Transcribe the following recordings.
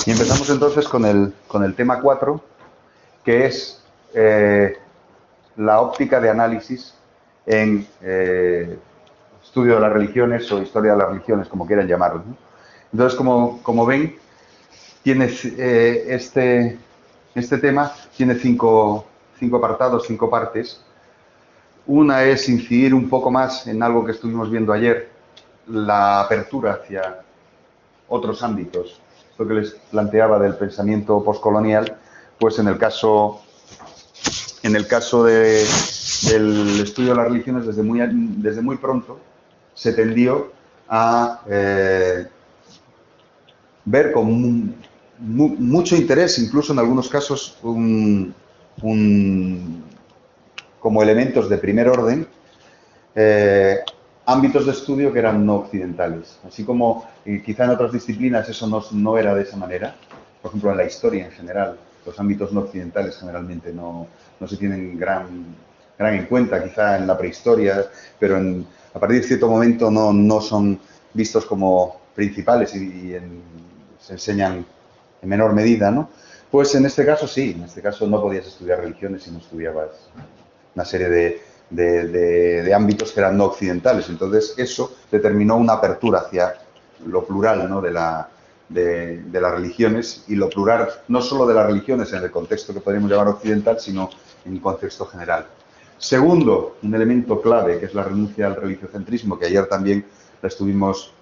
Y empezamos entonces con el tema 4, que es la óptica de análisis en estudio de las religiones o historia de las religiones, como quieran llamarlo, ¿no? Entonces, como ven, tiene este tema tiene cinco apartados, cinco partes. Una es incidir un poco más en algo que estuvimos viendo ayer, la apertura hacia otros ámbitos. Esto que les planteaba del pensamiento postcolonial, pues en el caso del estudio de las religiones, desde muy pronto se tendió a ver con mucho interés, incluso en algunos casos, como elementos de primer orden, ámbitos de estudio que eran no occidentales. Así como quizá en otras disciplinas eso no era de esa manera, por ejemplo en la historia en general, los ámbitos no occidentales generalmente no se tienen gran en cuenta, quizá en la prehistoria, pero a partir de cierto momento no son vistos como principales y se enseñan en menor medida, ¿no? Pues en este caso sí, en este caso no podías estudiar religiones si no estudiabas una serie de ámbitos que eran no occidentales. Entonces eso determinó una apertura hacia lo plural, ¿no?, de las religiones, y lo plural no solo de las religiones en el contexto que podríamos llamar occidental, sino en un contexto general. Segundo, un elemento clave, que es la renuncia al religiocentrismo, que ayer también la estuvimos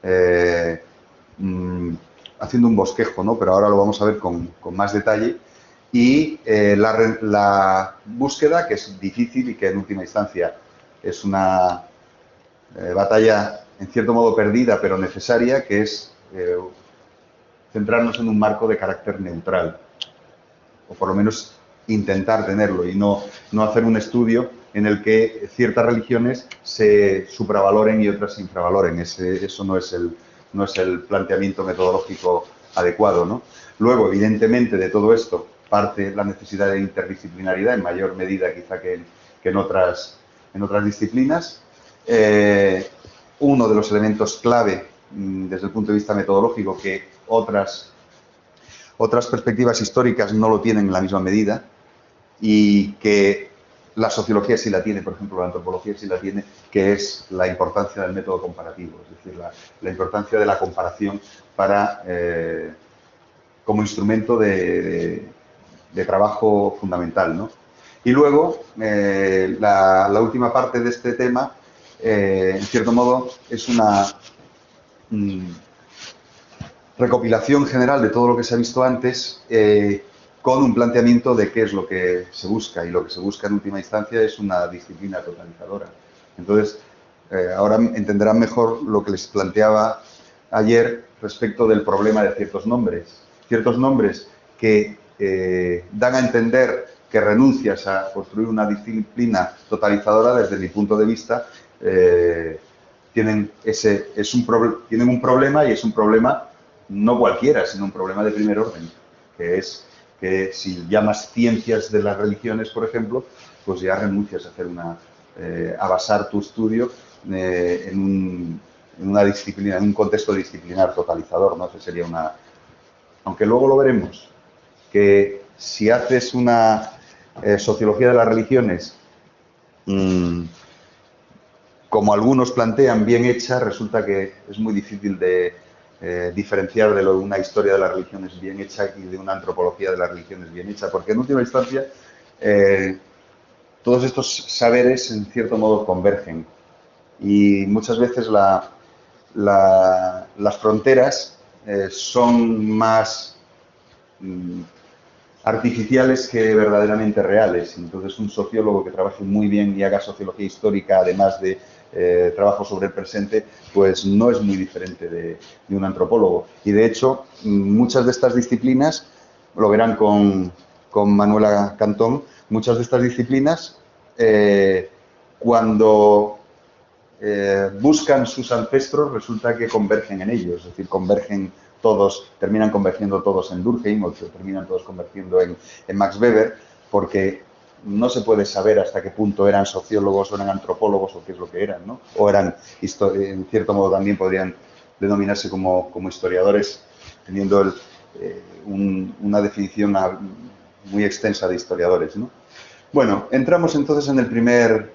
haciendo un bosquejo, ¿no?, pero ahora lo vamos a ver con más detalle. Y la búsqueda, que es difícil y que en última instancia es una batalla en cierto modo perdida pero necesaria, que es centrarnos en un marco de carácter neutral, o por lo menos intentar tenerlo, y no hacer un estudio en el que ciertas religiones se supravaloren y otras se infravaloren. Eso no es el planteamiento metodológico adecuado, ¿no? Luego, evidentemente, de todo esto parte la necesidad de interdisciplinaridad, en mayor medida quizá que en otras disciplinas. Uno de los elementos clave desde el punto de vista metodológico, que otras perspectivas históricas no lo tienen en la misma medida, y que la sociología sí la tiene, por ejemplo, la antropología sí la tiene, que es la importancia del método comparativo, es decir, la importancia de la comparación como instrumento de trabajo fundamental, ¿no? Y luego, la última parte de este tema, en cierto modo, es una recopilación general de todo lo que se ha visto antes, con un planteamiento de qué es lo que se busca, y lo que se busca en última instancia es una disciplina totalizadora. Entonces, ahora entenderán mejor lo que les planteaba ayer respecto del problema de ciertos nombres que dan a entender que renuncias a construir una disciplina totalizadora. Desde mi punto de vista, tienen un problema, y es un problema no cualquiera, sino un problema de primer orden, que es que si llamas ciencias de las religiones, por ejemplo, pues ya renuncias a basar tu estudio en una disciplina, en un contexto disciplinar totalizador, ¿no? Eso sería aunque luego lo veremos, que si haces una sociología de las religiones, como algunos plantean, bien hecha, resulta que es muy difícil de diferenciar de una historia de las religiones bien hecha y de una antropología de las religiones bien hecha, porque en última instancia todos estos saberes en cierto modo convergen, y muchas veces las fronteras son más artificiales que verdaderamente reales. Entonces, un sociólogo que trabaje muy bien y haga sociología histórica, además de trabajo sobre el presente, pues no es muy diferente de un antropólogo. Y de hecho, muchas de estas disciplinas, lo verán con Manuela Cantón, muchas de estas disciplinas, cuando buscan sus ancestros, resulta que convergen en ellos, es decir, terminan convergiendo todos en Durkheim, o terminan todos convergiendo en Max Weber, porque no se puede saber hasta qué punto eran sociólogos o eran antropólogos o qué es lo que eran, ¿no? O en cierto modo también podrían denominarse como historiadores, teniendo una definición muy extensa de historiadores, ¿no? Bueno, entramos entonces en el primer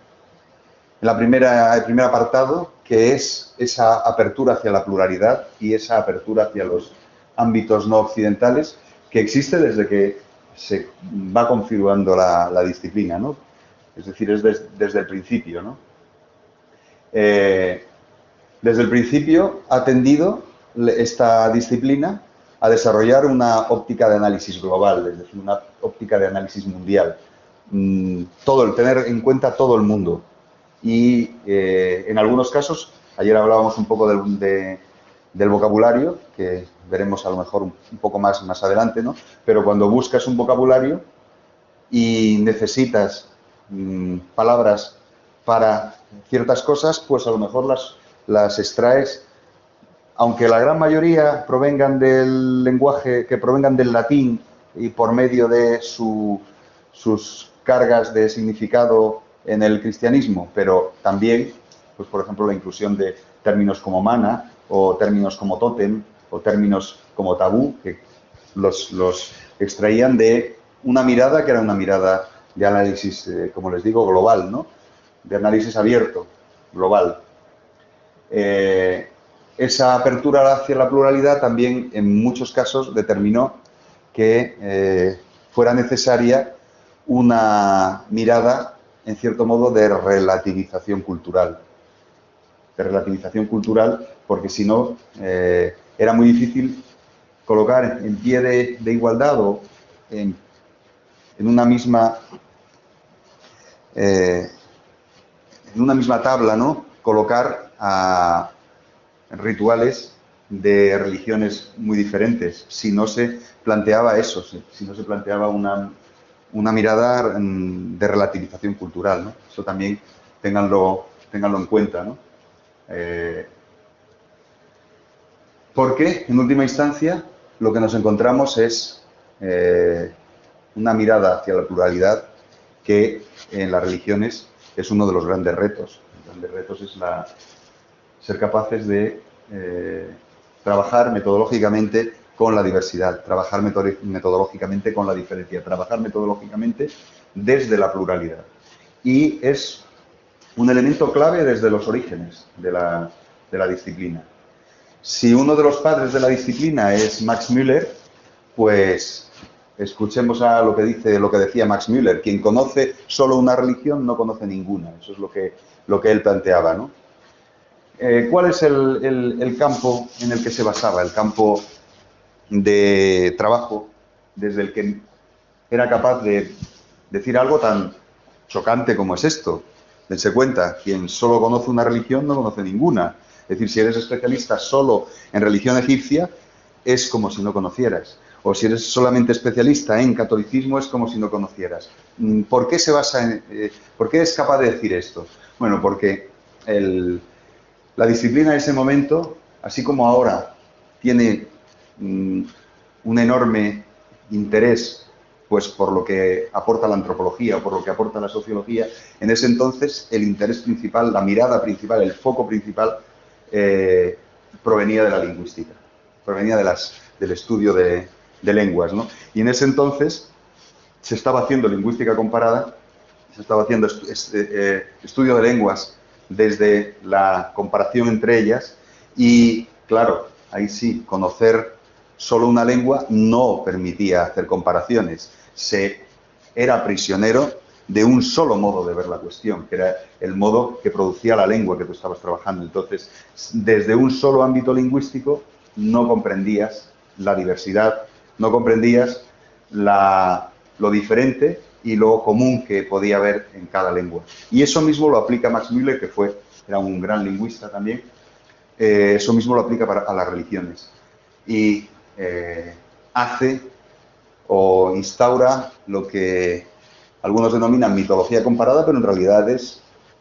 apartado, que es esa apertura hacia la pluralidad y esa apertura hacia los ámbitos no occidentales, que existe desde que se va configurando la disciplina, ¿no? Es decir, es desde el principio, ¿no? Desde el principio ha tendido esta disciplina a desarrollar una óptica de análisis global, es decir, una óptica de análisis mundial. Tener en cuenta todo el mundo. Y en algunos casos, ayer hablábamos un poco del vocabulario, que veremos a lo mejor un poco más adelante, ¿no? Pero cuando buscas un vocabulario y necesitas palabras para ciertas cosas, pues a lo mejor las extraes, aunque la gran mayoría provengan del lenguaje, que provengan del latín y por medio de sus cargas de significado en el cristianismo, pero también, pues por ejemplo, la inclusión de términos como mana o términos como tótem o términos como tabú, que los extraían de una mirada que era una mirada de análisis, como les digo, global, ¿no? De análisis abierto, global. Esa apertura hacia la pluralidad también en muchos casos determinó que fuera necesaria una mirada, en cierto modo, de relativización cultural. De relativización cultural, porque si no, era muy difícil colocar en pie de igualdad o en una misma tabla, ¿no? Colocar a rituales de religiones muy diferentes, si no se planteaba eso, si no se planteaba una mirada de relativización cultural, ¿no? Eso también ténganlo en cuenta, ¿no? Porque, en última instancia, lo que nos encontramos es una mirada hacia la pluralidad que en las religiones es uno de los grandes retos. Los grandes retos es ser capaces de trabajar metodológicamente con la diversidad, trabajar metodológicamente con la diferencia, trabajar metodológicamente desde la pluralidad. Y es un elemento clave desde los orígenes de la disciplina. Si uno de los padres de la disciplina es Max Müller, pues escuchemos a lo que decía Max Müller: quien conoce solo una religión no conoce ninguna. Eso es lo que él planteaba, ¿no? ¿Cuál es el campo en el que se basaba? El campo de trabajo desde el que era capaz de decir algo tan chocante como es esto. Dense cuenta, quien solo conoce una religión no conoce ninguna. Es decir, si eres especialista solo en religión egipcia, es como si no conocieras. O si eres solamente especialista en catolicismo, es como si no conocieras. ¿Por qué por qué es capaz de decir esto? Bueno, porque la disciplina en ese momento, así como ahora, tiene un enorme interés pues por lo que aporta la antropología o por lo que aporta la sociología. En ese entonces el interés principal, la mirada principal, el foco principal provenía de la lingüística, provenía del estudio de lenguas, ¿no? Y en ese entonces se estaba haciendo lingüística comparada, se estaba haciendo estudio de lenguas desde la comparación entre ellas y, claro, ahí sí, conocer solo una lengua no permitía hacer comparaciones. Se era prisionero de un solo modo de ver la cuestión, que era el modo que producía la lengua que tú estabas trabajando. Entonces, desde un solo ámbito lingüístico no comprendías la diversidad, no comprendías lo diferente y lo común que podía haber en cada lengua. Y eso mismo lo aplica Max Müller, que era un gran lingüista también. Eso mismo lo aplica a las religiones. Y hace o instaura lo que algunos denominan mitología comparada, pero en realidad es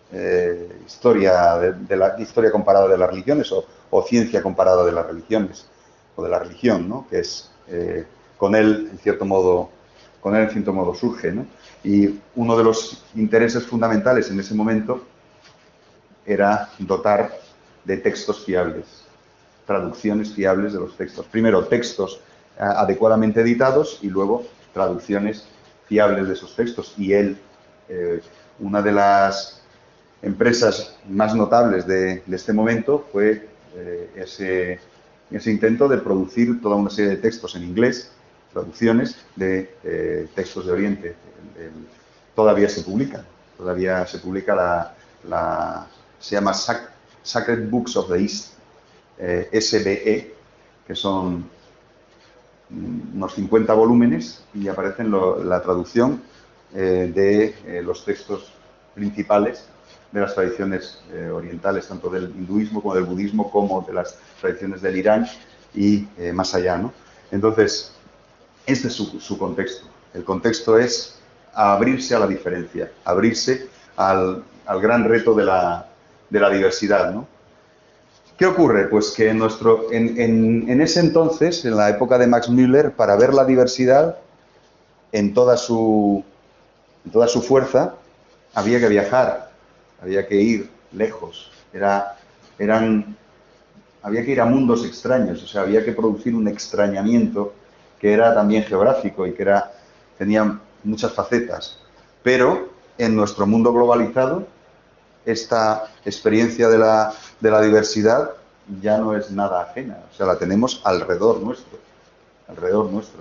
historia comparada de las religiones o ciencia comparada de las religiones o de la religión, ¿no? Que es con él en cierto modo surge, ¿no? Y uno de los intereses fundamentales en ese momento era dotar de textos fiables, traducciones fiables de los textos. Primero, textos adecuadamente editados y luego traducciones fiables de esos textos. Y él, una de las empresas más notables de este momento fue ese intento de producir toda una serie de textos en inglés, traducciones de textos de Oriente. Todavía se publica se llama Sacred Books of the East, SBE, que son unos 50 volúmenes y aparecen la traducción de los textos principales de las tradiciones orientales, tanto del hinduismo como del budismo, como de las tradiciones del Irán y más allá, ¿no? Entonces, este es su contexto. El contexto es abrirse a la diferencia, abrirse al gran reto de la diversidad, ¿no? ¿Qué ocurre? Pues que en ese entonces, en la época de Max Müller, para ver la diversidad en toda su fuerza, había que viajar, había que ir lejos, había que ir a mundos extraños, o sea, había que producir un extrañamiento que era también geográfico y que tenía muchas facetas. Pero en nuestro mundo globalizado, esta experiencia de la diversidad ya no es nada ajena, o sea, la tenemos alrededor nuestro, alrededor nuestro.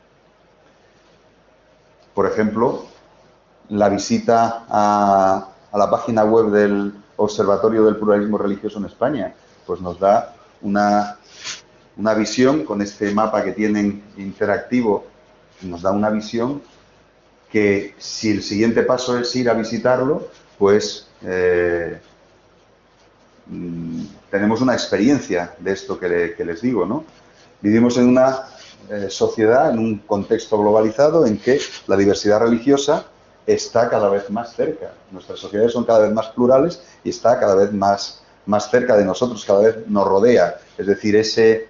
Por ejemplo, la visita a la página web del Observatorio del Pluralismo Religioso en España, pues nos da una visión, con este mapa que tienen interactivo, nos da una visión que, si el siguiente paso es ir a visitarlo, pues tenemos una experiencia de esto que les digo, ¿no? Vivimos en una sociedad, en un contexto globalizado en que la diversidad religiosa está cada vez más cerca. Nuestras sociedades son cada vez más plurales y está cada vez más cerca de nosotros, cada vez nos rodea. Es decir, ese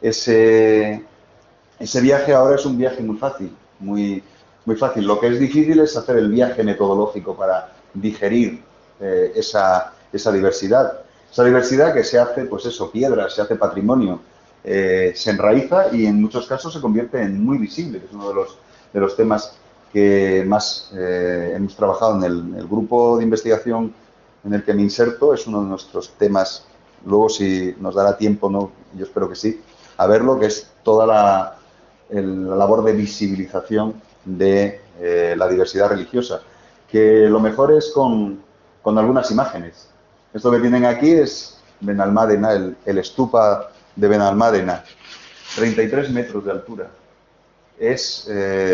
viaje ahora es un viaje muy fácil, muy fácil. Lo que es difícil es hacer el viaje metodológico para digerir esa diversidad. Esa diversidad que se hace, pues eso, piedra, se hace patrimonio, se enraiza y en muchos casos se convierte en muy visible, que es uno de los temas que más hemos trabajado en el grupo de investigación en el que me inserto. Es uno de nuestros temas. Luego, si nos dará tiempo, no, yo espero que sí, a verlo, que es toda la labor de visibilización de la diversidad religiosa, que lo mejor es con algunas imágenes. Esto que tienen aquí es Benalmádena, el stupa de Benalmádena, 33 metros de altura. Es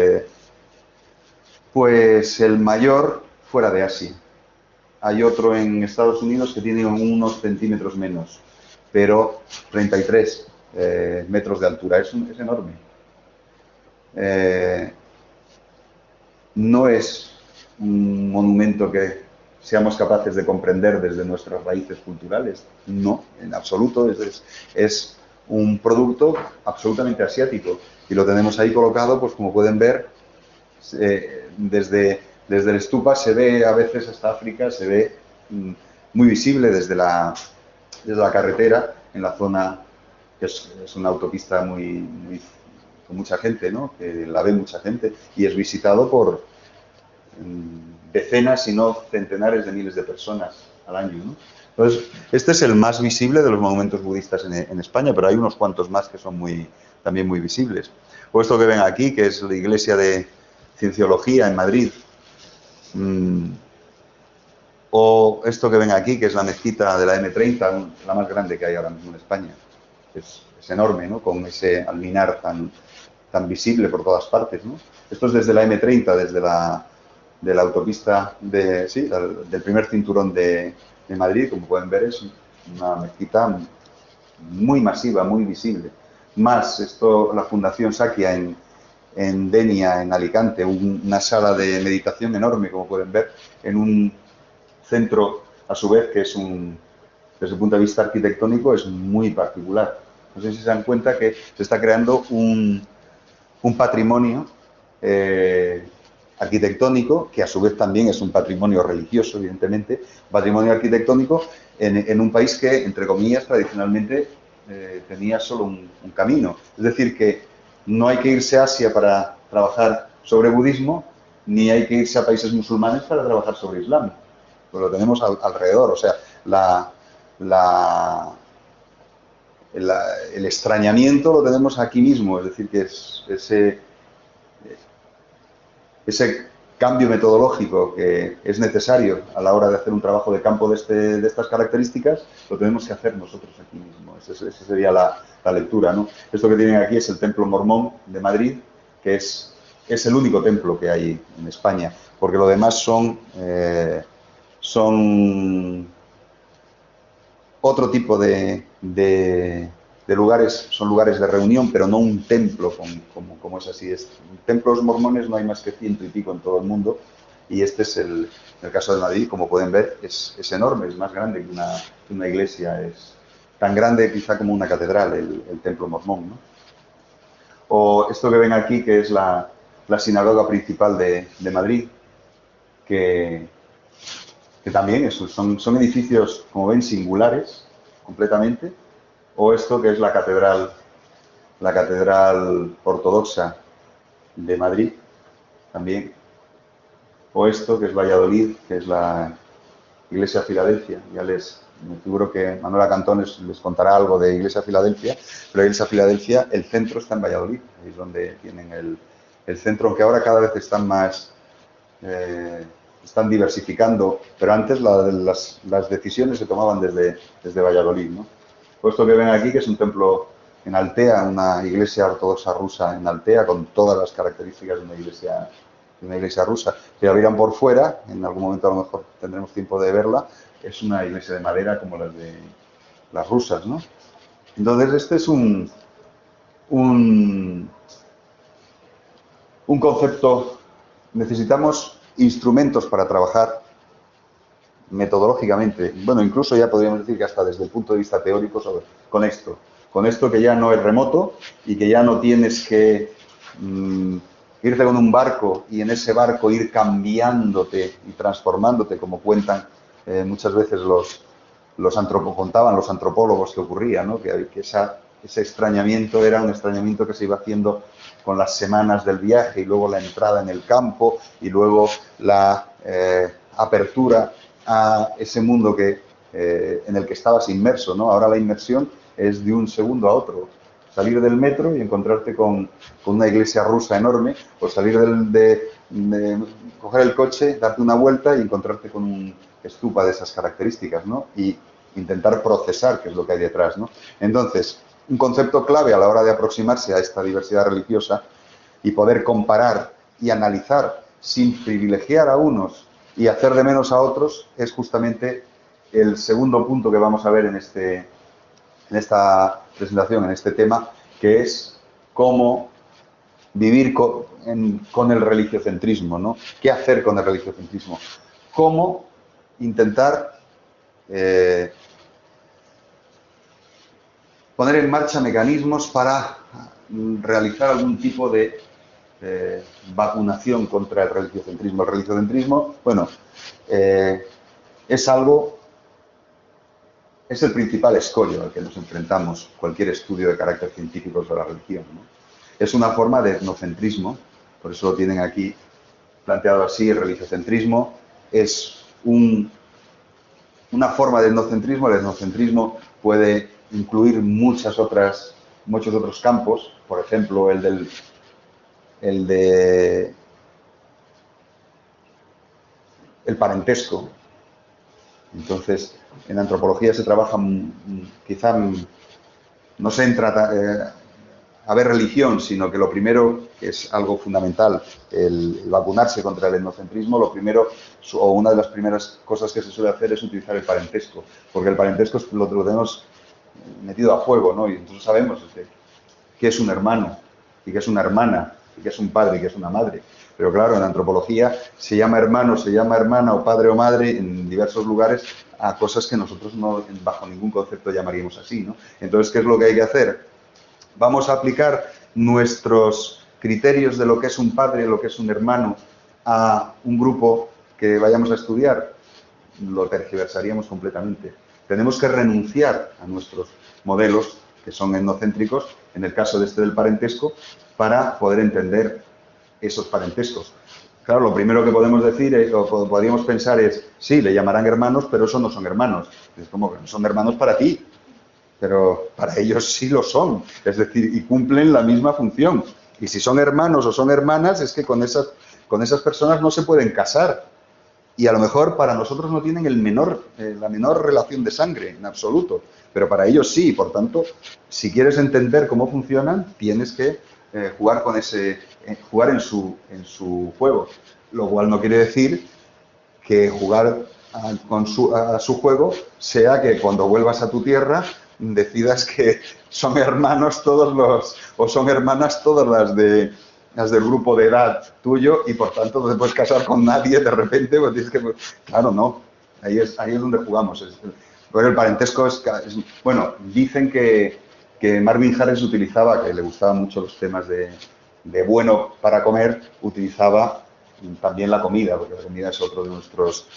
pues el mayor fuera de Asia. Hay otro en Estados Unidos que tiene unos centímetros menos, pero 33 metros de altura, es enorme. No es un monumento que seamos capaces de comprender desde nuestras raíces culturales, no, en absoluto, es un producto absolutamente asiático y lo tenemos ahí colocado, pues como pueden ver, desde el stupa se ve a veces hasta África, se ve muy visible desde la carretera, en la zona que es una autopista con mucha gente, ¿no? Que la ve mucha gente y es visitado por decenas, si no centenares de miles de personas al año, ¿no? Entonces, este es el más visible de los monumentos budistas en España, pero hay unos cuantos más que son también muy visibles. O esto que ven aquí, que es la iglesia de Cienciología en Madrid. O esto que ven aquí, que es la mezquita de la M30, la más grande que hay ahora mismo en España. Es enorme, ¿no? Con ese alminar tan visible por todas partes, ¿no? Esto es desde la M30, desde la autopista del primer cinturón de Madrid. Como pueden ver, es una mezquita muy masiva, muy visible. Más la Fundación Sakya en Denia, en Alicante, una sala de meditación enorme, como pueden ver, en un centro, a su vez, que es desde el punto de vista arquitectónico, es muy particular. No sé si se dan cuenta que se está creando un patrimonio arquitectónico, que a su vez también es un patrimonio religioso, evidentemente, patrimonio arquitectónico en un país que, entre comillas, tradicionalmente tenía solo un camino. Es decir, que no hay que irse a Asia para trabajar sobre budismo, ni hay que irse a países musulmanes para trabajar sobre Islam. Pues lo tenemos alrededor. O sea, el extrañamiento lo tenemos aquí mismo. Es decir, que ese cambio metodológico que es necesario a la hora de hacer un trabajo de campo de estas características, lo tenemos que hacer nosotros aquí mismo. Esa sería la lectura, ¿no? Esto que tienen aquí es el Templo Mormón de Madrid, que es el único templo que hay en España, porque lo demás son otro tipo de lugares, son lugares de reunión, pero no un templo como es así. Templos mormones no hay más que 100 y pico en todo el mundo, y este es en el caso de Madrid, como pueden ver, es enorme, es más grande que una iglesia, es tan grande quizá como una catedral, el templo mormón, ¿no? O esto que ven aquí, que es la sinagoga principal de Madrid, que también son edificios, como ven, singulares completamente. O esto que es la catedral ortodoxa de Madrid, también. O esto que es Valladolid, que es la Iglesia Filadelfia. Me figuro que Manuela Cantón les contará algo de Iglesia Filadelfia, pero la Iglesia Filadelfia, el centro está en Valladolid, ahí es donde tienen el centro, aunque ahora cada vez están más, están diversificando, pero antes las decisiones se tomaban desde Valladolid, ¿no? Esto que ven aquí, que es un templo en Altea, una iglesia ortodoxa rusa en Altea, con todas las características de una iglesia rusa. Si la vieran por fuera, en algún momento a lo mejor tendremos tiempo de verla, es una iglesia de madera como las rusas, ¿no? Entonces, este es un concepto. Necesitamos instrumentos para trabajar metodológicamente, bueno, incluso ya podríamos decir que hasta desde el punto de vista teórico con esto que ya no es remoto y que ya no tienes que irte con un barco y en ese barco ir cambiándote y transformándote, como cuentan muchas veces contaban los antropólogos que ocurría, ¿no? Que ese extrañamiento era un extrañamiento que se iba haciendo con las semanas del viaje y luego la entrada en el campo y luego la apertura a ese mundo en el que estabas inmerso, ¿no? Ahora la inmersión es de un segundo a otro. Salir del metro y encontrarte con una iglesia rusa enorme, o salir de coger el coche, darte una vuelta y encontrarte con un estupa de esas características, ¿no? Y intentar procesar qué es lo que hay detrás, ¿no? Entonces, un concepto clave a la hora de aproximarse a esta diversidad religiosa y poder comparar y analizar sin privilegiar a unos y hacer de menos a otros es justamente el segundo punto que vamos a ver en esta presentación, en este tema, que es cómo vivir con el religiocentrismo, ¿no? ¿Qué hacer con el religiocentrismo? Cómo intentar poner en marcha mecanismos para realizar algún tipo de vacunación contra el religiocentrismo. El religiocentrismo, bueno, es el principal escollo al que nos enfrentamos cualquier estudio de carácter científico sobre la religión, ¿no? Es una forma de etnocentrismo, por eso lo tienen aquí planteado así. El religiocentrismo es una forma de etnocentrismo. El etnocentrismo puede incluir muchos otros campos, por ejemplo, el parentesco. Entonces, en antropología se trabaja, quizá no se entra a ver religión, sino que lo primero, que es algo fundamental, el vacunarse contra el etnocentrismo, lo primero, o una de las primeras cosas que se suele hacer es utilizar el parentesco, porque el parentesco lo tenemos metido a fuego, ¿no? Y entonces sabemos qué es un hermano, y qué es una hermana, y qué es un padre, y qué es una madre. Pero claro, en antropología se llama hermano, se llama hermana, o padre o madre, en diversos lugares, a cosas que nosotros no, bajo ningún concepto, llamaríamos así, ¿no? Entonces, ¿qué es lo que hay que hacer? Vamos a aplicar nuestros criterios de lo que es un padre, lo que es un hermano, a un grupo que vayamos a estudiar. Lo tergiversaríamos completamente. Tenemos que renunciar a nuestros modelos, que son etnocéntricos, en el caso de este del parentesco, para poder entender esos parentescos. Claro, lo primero que podemos decir, o podríamos pensar es, sí, le llamarán hermanos, pero esos no son hermanos. Es como que no son hermanos para ti, pero para ellos sí lo son. Es decir, y cumplen la misma función. Y si son hermanos o son hermanas, es que con esas personas no se pueden casar. Y a lo mejor para nosotros no tienen la menor relación de sangre, en absoluto. Pero para ellos sí. Por tanto, si quieres entender cómo funcionan, tienes que jugar jugar en su juego. Lo cual no quiere decir que jugar a su juego sea que cuando vuelvas a tu tierra decidas que son hermanos o son hermanas todas las del grupo de edad tuyo y por tanto no te puedes casar con nadie de repente, pues tienes que, claro, no, ahí es donde jugamos. Pero el parentesco bueno, dicen que Marvin Harris utilizaba, que le gustaban mucho los temas de bueno para comer, utilizaba también la comida, porque la comida es otro de nuestros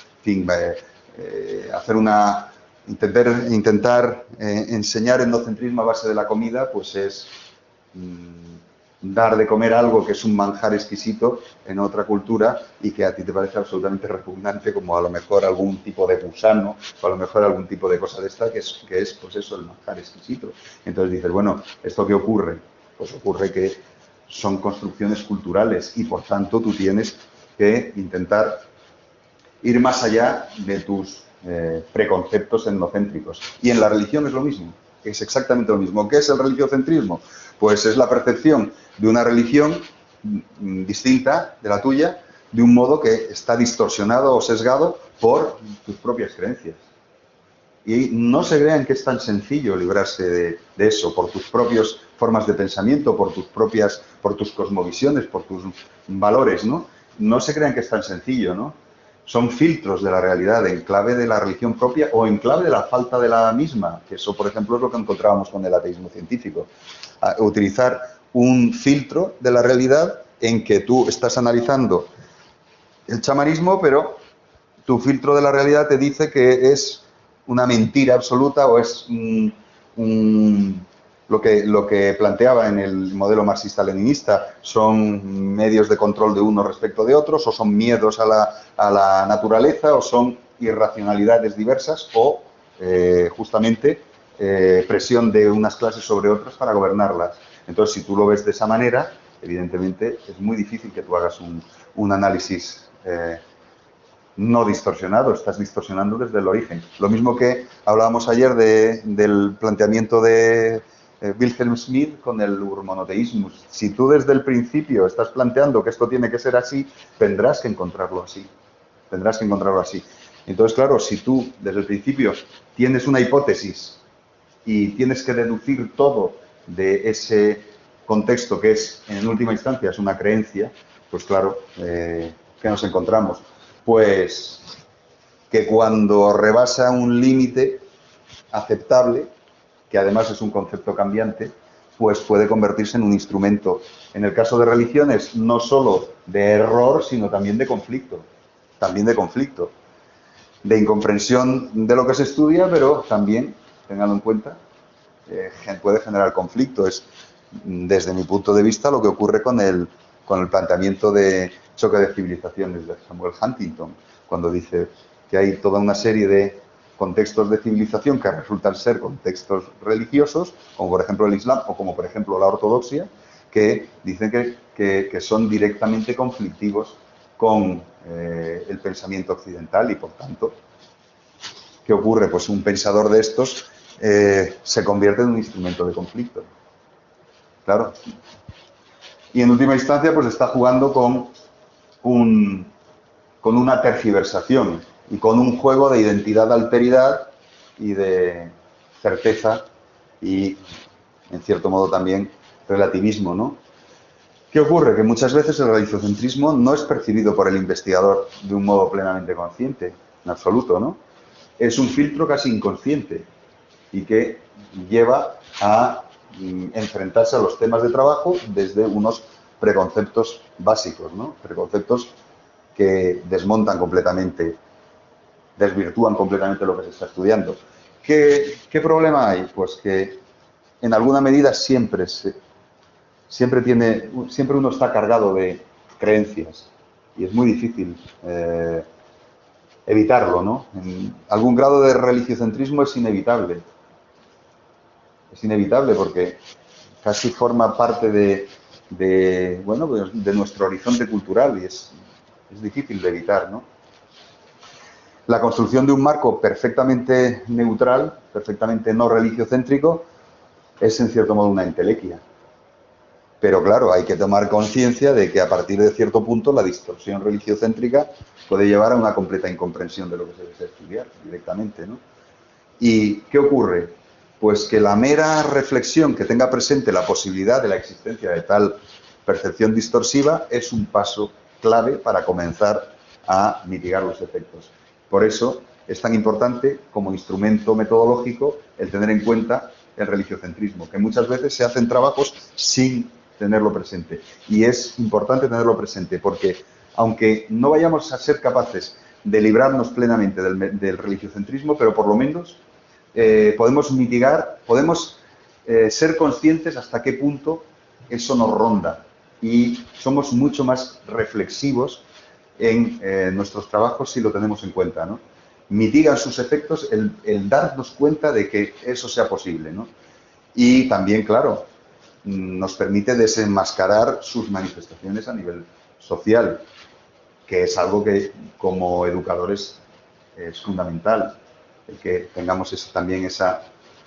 intentar enseñar endocentrismo a base de la comida, pues es dar de comer algo que es un manjar exquisito en otra cultura y que a ti te parece absolutamente repugnante, como a lo mejor algún tipo de gusano o a lo mejor algún tipo de cosa de esta que es pues eso, el manjar exquisito. Entonces dices, bueno, ¿esto qué ocurre? Pues ocurre que son construcciones culturales y por tanto tú tienes que intentar ir más allá de tus preconceptos etnocéntricos. Y en la religión es lo mismo, es exactamente lo mismo. ¿Qué es el religiocentrismo? Pues es la percepción de una religión distinta de la tuya, de un modo que está distorsionado o sesgado por tus propias creencias. Y no se crean que es tan sencillo librarse de eso, por tus propias formas de pensamiento, por tus cosmovisiones, por tus valores, ¿no? No se crean que es tan sencillo, ¿no? Son filtros de la realidad en clave de la religión propia o en clave de la falta de la misma, que eso, por ejemplo, es lo que encontrábamos con el ateísmo científico. Utilizar un filtro de la realidad en que tú estás analizando el chamanismo, pero tu filtro de la realidad te dice que es una mentira absoluta o es lo que planteaba en el modelo marxista-leninista, son medios de control de unos respecto de otros, o son miedos a la naturaleza, o son irracionalidades diversas, o justamente presión de unas clases sobre otras para gobernarlas. Entonces, si tú lo ves de esa manera, evidentemente es muy difícil que tú hagas un análisis no distorsionado, estás distorsionando desde el origen. Lo mismo que hablábamos ayer del planteamiento de Wilhelm Schmidt con el urmonoteísmo. Si tú desde el principio estás planteando que esto tiene que ser así, tendrás que encontrarlo así. Tendrás que encontrarlo así. Entonces, claro, si tú desde el principio tienes una hipótesis y tienes que deducir todo de ese contexto que es, en última instancia, es una creencia, pues claro, ¿qué nos encontramos? Pues que cuando rebasa un límite aceptable, que además es un concepto cambiante, pues puede convertirse en un instrumento, en el caso de religiones, no solo de error, sino también de conflicto, de incomprensión de lo que se estudia, pero también, tenganlo en cuenta, puede generar conflicto. Es, desde mi punto de vista, lo que ocurre con el planteamiento de choque de civilizaciones de Samuel Huntington, cuando dice que hay toda una serie de contextos de civilización que resultan ser contextos religiosos, como por ejemplo el Islam o como por ejemplo la ortodoxia, que dicen que son directamente conflictivos con el pensamiento occidental y por tanto, ¿qué ocurre? Pues un pensador de estos se convierte en un instrumento de conflicto. Claro. Y en última instancia, pues está jugando con una tergiversación y con un juego de identidad-alteridad y de certeza y, en cierto modo, también relativismo, ¿no? ¿Qué ocurre? Que muchas veces el religiocentrismo no es percibido por el investigador de un modo plenamente consciente, en absoluto, ¿no? Es un filtro casi inconsciente y que lleva a enfrentarse a los temas de trabajo desde unos preconceptos básicos, ¿no? Preconceptos que desmontan completamente, desvirtúan completamente lo que se está estudiando. ¿Qué problema hay? Pues que en alguna medida siempre uno está cargado de creencias y es muy difícil evitarlo, ¿no? Algún grado de religiocentrismo es inevitable. Es inevitable porque casi forma parte bueno, de nuestro horizonte cultural y es difícil de evitar, ¿no? La construcción de un marco perfectamente neutral, perfectamente no religiocéntrico, es en cierto modo una entelequia. Pero claro, hay que tomar conciencia de que a partir de cierto punto la distorsión religiocéntrica puede llevar a una completa incomprensión de lo que se desea estudiar directamente, ¿no? ¿Y qué ocurre? Pues que la mera reflexión que tenga presente la posibilidad de la existencia de tal percepción distorsiva es un paso clave para comenzar a mitigar los efectos. Por eso es tan importante como instrumento metodológico el tener en cuenta el religiocentrismo, que muchas veces se hacen trabajos sin tenerlo presente. Y es importante tenerlo presente porque aunque no vayamos a ser capaces de librarnos plenamente del religiocentrismo, pero por lo menos podemos mitigar, podemos ser conscientes hasta qué punto eso nos ronda y somos mucho más reflexivos en nuestros trabajos si lo tenemos en cuenta, ¿no? Mitigan sus efectos el darnos cuenta de que eso sea posible, ¿no? Y también, claro, nos permite desenmascarar sus manifestaciones a nivel social, que es algo que como educadores es fundamental, el que tengamos también esa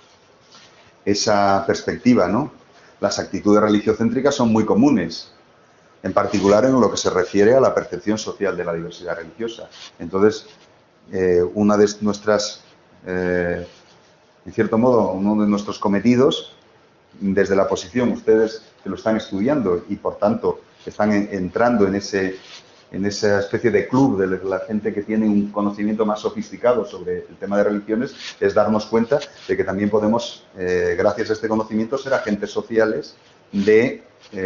perspectiva, ¿no? Las actitudes religiocéntricas son muy comunes, en particular en lo que se refiere a la percepción social de la diversidad religiosa. Entonces, una de nuestras, en cierto modo, uno de nuestros cometidos, desde la posición, ustedes que lo están estudiando y por tanto están entrando en esa especie de club de la gente que tiene un conocimiento más sofisticado sobre el tema de religiones, es darnos cuenta de que también podemos, gracias a este conocimiento, ser agentes sociales de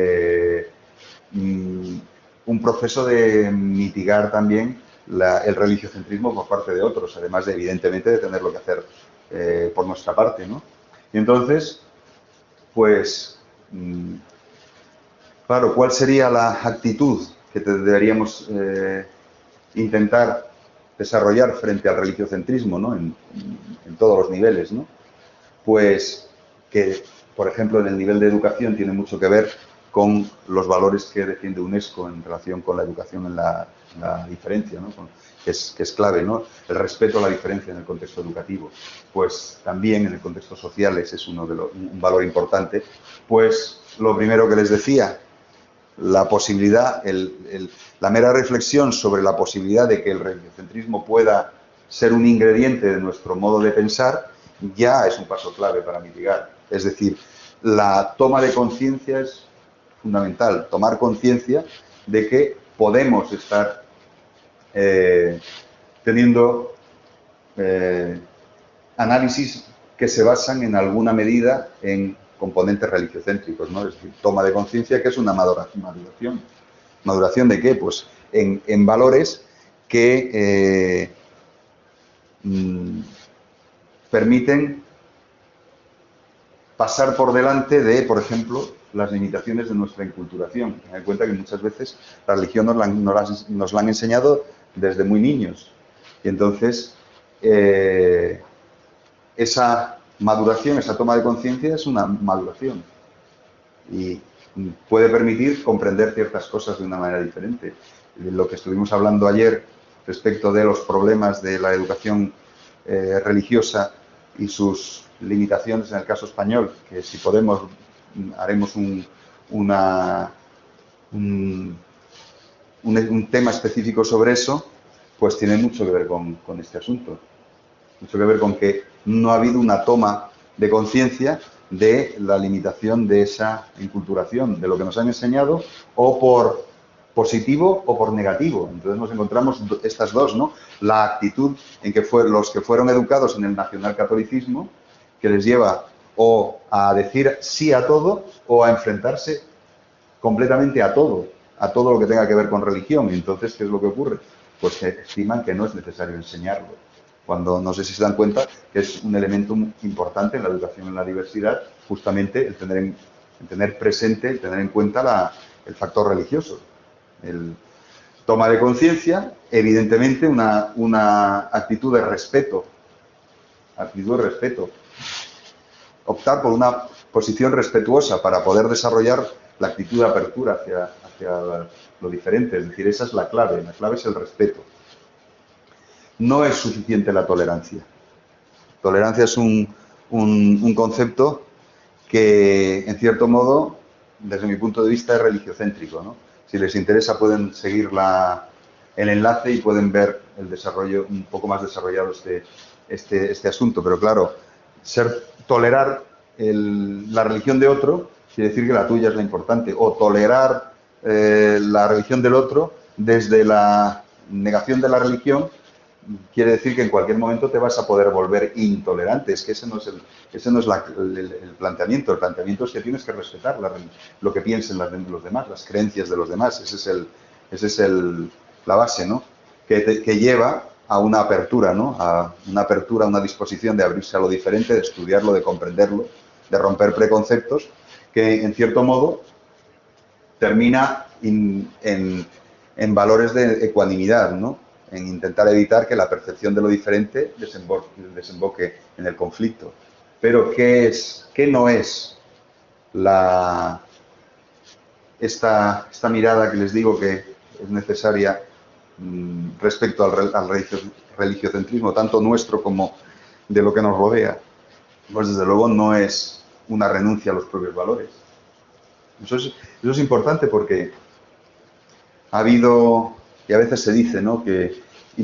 un proceso de mitigar también el religiocentrismo por parte de otros, además de, evidentemente, de tener lo que hacer por nuestra parte, ¿no? Y entonces, pues, claro, ¿cuál sería la actitud que deberíamos intentar desarrollar frente al religiocentrismo, ¿no? En todos los niveles, ¿no? Pues que, por ejemplo, en el nivel de educación tiene mucho que ver con los valores que defiende UNESCO en relación con la educación en la diferencia, ¿no? Que es clave, ¿no? El respeto a la diferencia en el contexto educativo. Pues también en el contexto social ese es un valor importante. Pues lo primero que les decía, la posibilidad, la mera reflexión sobre la posibilidad de que el religiocentrismo pueda ser un ingrediente de nuestro modo de pensar ya es un paso clave para mitigar. Es decir, la toma de conciencia es fundamental, tomar conciencia de que podemos estar teniendo análisis que se basan en alguna medida en componentes religiocéntricos, ¿no? Es decir, toma de conciencia que es una maduración. ¿Maduración de qué? Pues en valores que permiten pasar por delante de, por ejemplo, las limitaciones de nuestra enculturación. Ten en cuenta que muchas veces la religión nos la han enseñado desde muy niños. Y entonces, esa maduración, esa toma de conciencia es una maduración. Y puede permitir comprender ciertas cosas de una manera diferente. Lo que estuvimos hablando ayer respecto de los problemas de la educación religiosa y sus limitaciones en el caso español, que si podemos haremos un tema específico sobre eso, pues tiene mucho que ver con este asunto. Mucho que ver con que no ha habido una toma de conciencia de la limitación de esa enculturación, de lo que nos han enseñado, o por positivo o por negativo. Entonces nos encontramos estas dos, ¿no? La actitud en que los que fueron educados en el nacionalcatolicismo, que les lleva o a decir sí a todo o a enfrentarse completamente a todo lo que tenga que ver con religión. Y entonces, ¿qué es lo que ocurre? Pues que estiman que no es necesario enseñarlo. cuando no sé si se dan cuenta que es un elemento importante en la educación en la diversidad, justamente el tener presente, el tener en cuenta el factor religioso. El toma de conciencia, evidentemente una actitud de respeto, optar por una posición respetuosa para poder desarrollar la actitud de apertura hacia lo diferente, es decir, esa es la clave es el respeto. No es suficiente la tolerancia. Tolerancia es un concepto que, en cierto modo, desde mi punto de vista, es religiocéntrico, ¿no? Si les interesa pueden seguir el enlace y pueden ver el desarrollo, un poco más desarrollado este asunto. Pero claro, tolerar la religión de otro quiere decir que la tuya es la importante. O tolerar la religión del otro desde la negación de la religión quiere decir que en cualquier momento te vas a poder volver intolerante. Es que ese no es el planteamiento. El planteamiento es que tienes que respetar lo que piensen los demás, las creencias de los demás. Esa es la base, ¿no? Que lleva a una apertura, ¿no? A una apertura, a una disposición de abrirse a lo diferente, de estudiarlo, de comprenderlo, de romper preconceptos, que en cierto modo termina en valores de ecuanimidad, ¿no? En intentar evitar que la percepción de lo diferente desemboque en el conflicto. Pero ¿qué no es esta mirada que les digo que es necesaria respecto al religiocentrismo, tanto nuestro como de lo que nos rodea? Pues desde luego no es una renuncia a los propios valores. Eso es importante porque ha habido, y a veces se dice, ¿no?, que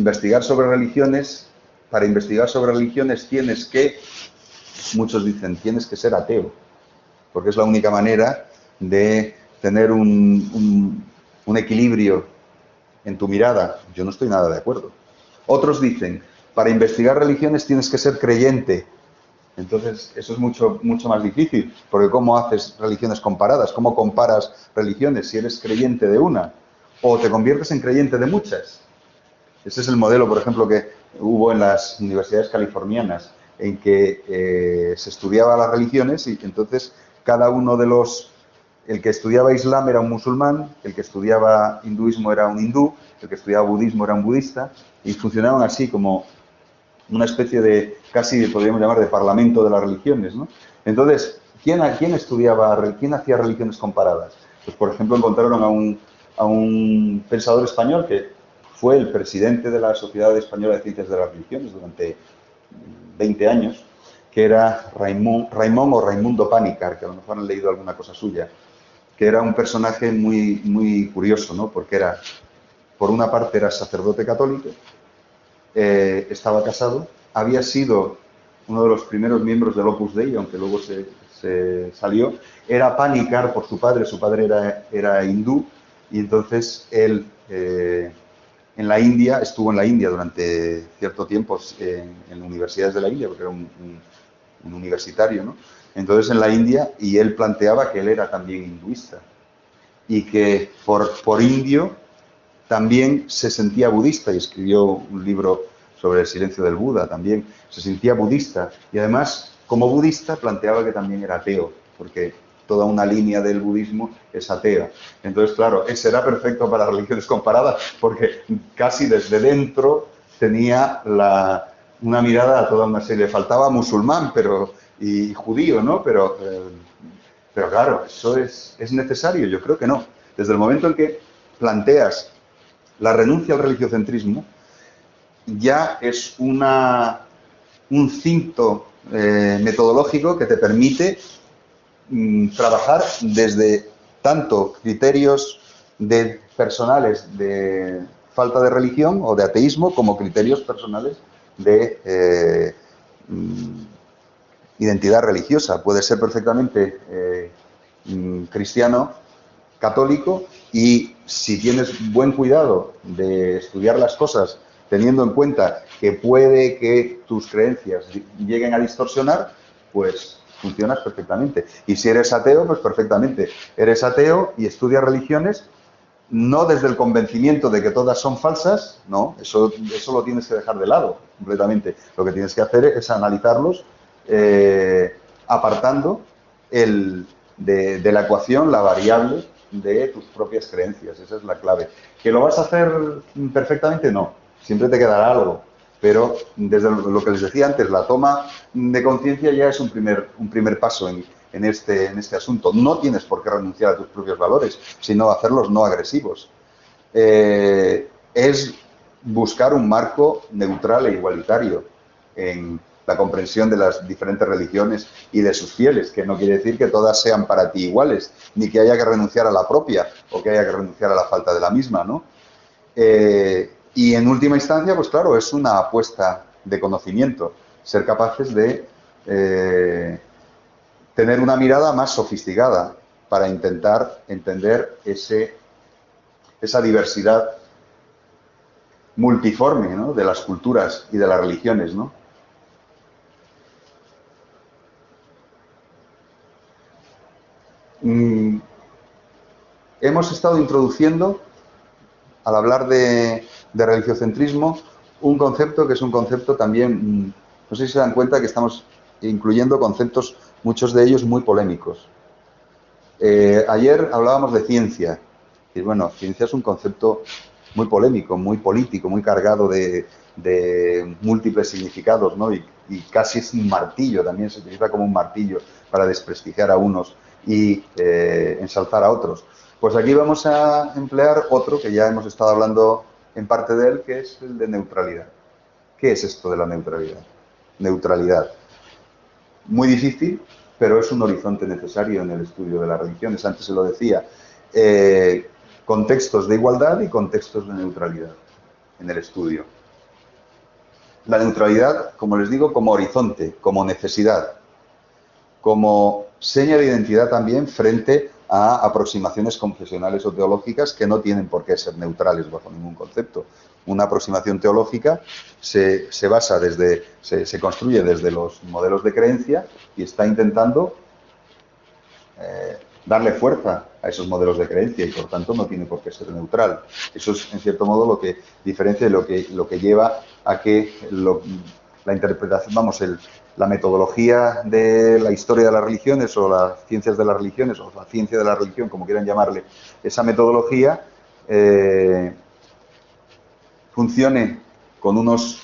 para investigar sobre religiones muchos dicen, tienes que ser ateo, porque es la única manera de tener un equilibrio en tu mirada. Yo no estoy nada de acuerdo. Otros dicen, para investigar religiones tienes que ser creyente. Entonces, eso es mucho más difícil, porque ¿cómo haces religiones comparadas? ¿Cómo comparas religiones si eres creyente de una? ¿O te conviertes en creyente de muchas? Ese es el modelo, por ejemplo, que hubo en las universidades californianas, en que se estudiaba las religiones y entonces cada uno el que estudiaba Islam era un musulmán, el que estudiaba hinduismo era un hindú, el que estudiaba budismo era un budista, y funcionaban así como una especie de, casi podríamos llamar, de parlamento de las religiones, ¿no? Entonces, ¿quién hacía religiones comparadas? Pues, por ejemplo, encontraron a un pensador español que fue el presidente de la Sociedad Española de Ciencias de las Religiones durante 20 años, que era Raimón o Raimundo Panikkar, que a lo mejor han leído alguna cosa suya, que era un personaje muy curioso, ¿no? Porque por una parte era sacerdote católico, estaba casado, había sido uno de los primeros miembros del Opus Dei, aunque luego se salió, era Panikkar por su padre era hindú, y entonces él estuvo en la India durante cierto tiempo, en universidades de la India, porque era un universitario, ¿no? Entonces en la India, y él planteaba que él era también hinduista, y que por indio también se sentía budista, y escribió un libro sobre el silencio del Buda también, se sentía budista, y además, como budista, planteaba que también era ateo, porque toda una línea del budismo es atea. Entonces, claro, ese era perfecto para religiones comparadas, porque casi desde dentro tenía una mirada a toda una serie. Faltaba musulmán y judío, ¿no? Pero claro, eso es necesario. Yo creo que no. Desde el momento en que planteas la renuncia al religiocentrismo, ya es un cinto metodológico que te permite trabajar desde tanto criterios personales de falta de religión o de ateísmo, como criterios personales de identidad religiosa. Puede ser perfectamente cristiano, católico, y si tienes buen cuidado de estudiar las cosas teniendo en cuenta que puede que tus creencias lleguen a distorsionar, pues funcionas perfectamente. Y si eres ateo, pues perfectamente. Eres ateo y estudias religiones no desde el convencimiento de que todas son falsas, no, eso lo tienes que dejar de lado completamente. Lo que tienes que hacer es analizarlos apartando de la ecuación la variable de tus propias creencias. Esa es la clave. ¿Que lo vas a hacer perfectamente? No. Siempre te quedará algo. Pero desde lo que les decía antes, la toma de conciencia ya es un primer paso en este asunto. No tienes por qué renunciar a tus propios valores, sino hacerlos no agresivos. Es buscar un marco neutral e igualitario en la comprensión de las diferentes religiones y de sus fieles, que no quiere decir que todas sean para ti iguales, ni que haya que renunciar a la propia o que haya que renunciar a la falta de la misma, ¿no? Y en última instancia, pues claro, es una apuesta de conocimiento, ser capaces de tener una mirada más sofisticada para intentar entender esa diversidad multiforme, ¿no?, de las culturas y de las religiones, ¿no? Hemos estado introduciendo, al hablar de religiocentrismo, un concepto que es un concepto también, no sé si se dan cuenta que estamos incluyendo conceptos, muchos de ellos muy polémicos. Ayer hablábamos de ciencia, y bueno, ciencia es un concepto muy polémico, muy político, muy cargado de múltiples significados, ¿no? Y casi es un martillo, también se utiliza como un martillo para desprestigiar a unos y ensalzar a otros. Pues aquí vamos a emplear otro que ya hemos estado hablando en parte de él, que es el de neutralidad. ¿Qué es esto de la neutralidad? Neutralidad. Muy difícil, pero es un horizonte necesario en el estudio de las religiones. Antes se lo decía, contextos de igualdad y contextos de neutralidad en el estudio. La neutralidad, como les digo, como horizonte, como necesidad, como seña de identidad también frente a aproximaciones confesionales o teológicas que no tienen por qué ser neutrales bajo ningún concepto. Una aproximación teológica se construye desde los modelos de creencia y está intentando darle fuerza a esos modelos de creencia y por tanto no tiene por qué ser neutral. Eso es en cierto modo lo que diferencia y lo que lleva a que la interpretación, la metodología de la historia de las religiones o las ciencias de las religiones o la ciencia de la religión, como quieran llamarle, esa metodología funcione con unos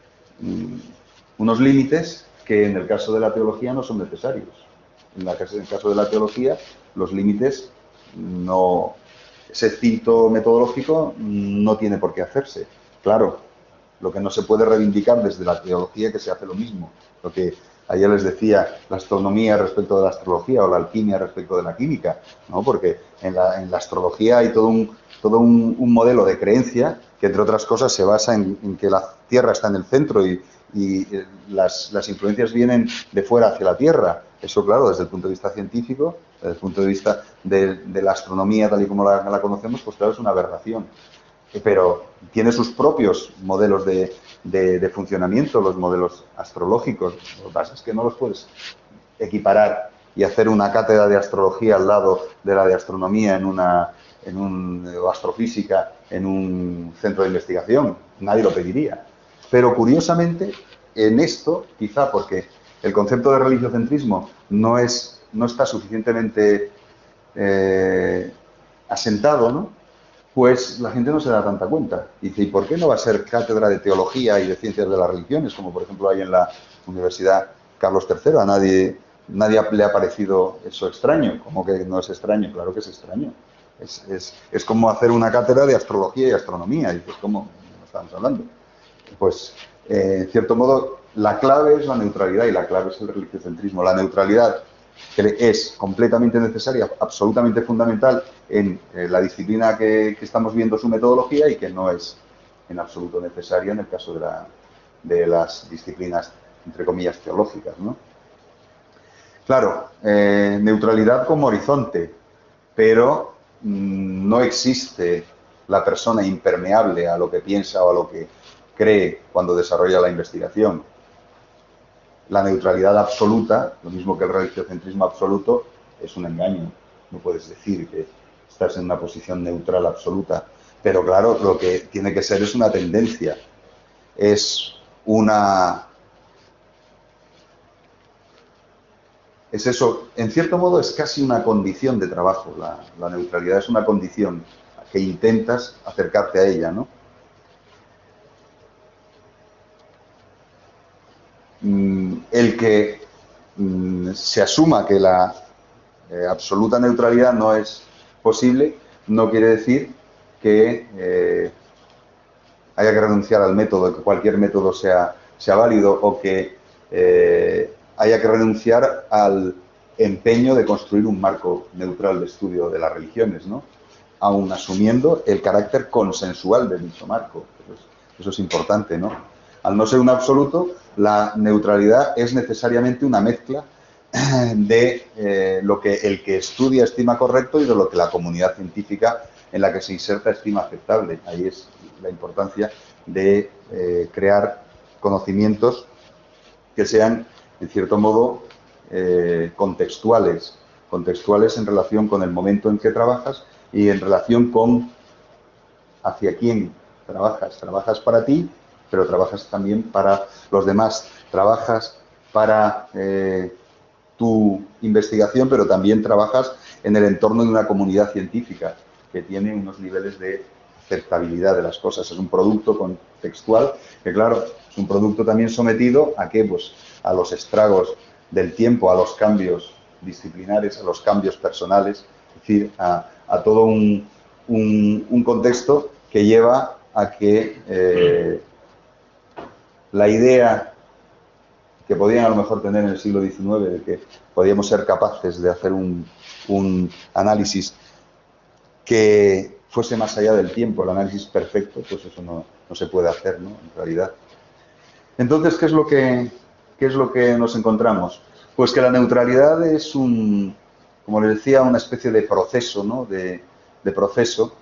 límites que en el caso de la teología no son necesarios. En el caso de la teología, los límites no... Ese cinto metodológico no tiene por qué hacerse. Claro, lo que no se puede reivindicar desde la teología es que se hace lo mismo. Lo que ayer les decía, la astronomía respecto de la astrología o la alquimia respecto de la química, ¿no? Porque en la astrología hay todo un modelo de creencia que, entre otras cosas, se basa en que la Tierra está en el centro y las influencias vienen de fuera hacia la Tierra. Eso, claro, desde el punto de vista científico, desde el punto de vista de la astronomía tal y como la conocemos, pues claro, es una aberración. Pero tiene sus propios modelos de funcionamiento, los modelos astrológicos. Lo que pasa es que no los puedes equiparar y hacer una cátedra de astrología al lado de la de astronomía o astrofísica en un centro de investigación. Nadie lo pediría. Pero curiosamente, en esto, quizá porque el concepto de religiocentrismo no está suficientemente asentado, ¿no?, pues la gente no se da tanta cuenta. Dice, ¿y por qué no va a ser cátedra de teología y de ciencias de las religiones, como por ejemplo hay en la Universidad Carlos III? A nadie le ha parecido eso extraño. ¿Cómo que no es extraño? Claro que es extraño. Es como hacer una cátedra de astrología y astronomía. Y pues, ¿cómo estamos hablando? Pues, en cierto modo, la clave es la neutralidad y la clave es el religiocentrismo. La neutralidad que es completamente necesaria, absolutamente fundamental en la disciplina que estamos viendo su metodología y que no es en absoluto necesaria en el caso de las disciplinas, entre comillas, teológicas, ¿no? Claro, neutralidad como horizonte, pero no existe la persona impermeable a lo que piensa o a lo que cree cuando desarrolla la investigación. La neutralidad absoluta, lo mismo que el religiocentrismo absoluto, es un engaño. No puedes decir que estás en una posición neutral absoluta. Pero claro, lo que tiene que ser es una tendencia. Es eso, en cierto modo es casi una condición de trabajo. La neutralidad es una condición que intentas acercarte a ella, ¿no? El que se asuma que la absoluta neutralidad no es posible, no quiere decir que haya que renunciar al método, que cualquier método sea válido, o que haya que renunciar al empeño de construir un marco neutral de estudio de las religiones, ¿no? Aun asumiendo el carácter consensual de dicho marco. Eso es importante, ¿no? Al no ser un absoluto, la neutralidad es necesariamente una mezcla de lo que el que estudia estima correcto y de lo que la comunidad científica en la que se inserta estima aceptable. Ahí es la importancia de crear conocimientos que sean, en cierto modo, contextuales en relación con el momento en que trabajas y en relación con hacia quién trabajas. Trabajas para ti, pero trabajas también para los demás. Trabajas para tu investigación, pero también trabajas en el entorno de una comunidad científica que tiene unos niveles de aceptabilidad de las cosas. Es un producto contextual que, claro, es un producto también sometido a ¿qué? Pues a los estragos del tiempo, a los cambios disciplinares, a los cambios personales, es decir, a todo un contexto que lleva a que la idea que podían a lo mejor tener en el siglo XIX de que podíamos ser capaces de hacer un análisis que fuese más allá del tiempo, el análisis perfecto, pues eso no se puede hacer, ¿no? En realidad. Entonces, ¿qué es lo que nos encontramos? Pues que la neutralidad es como les decía, una especie de proceso, ¿no? De proceso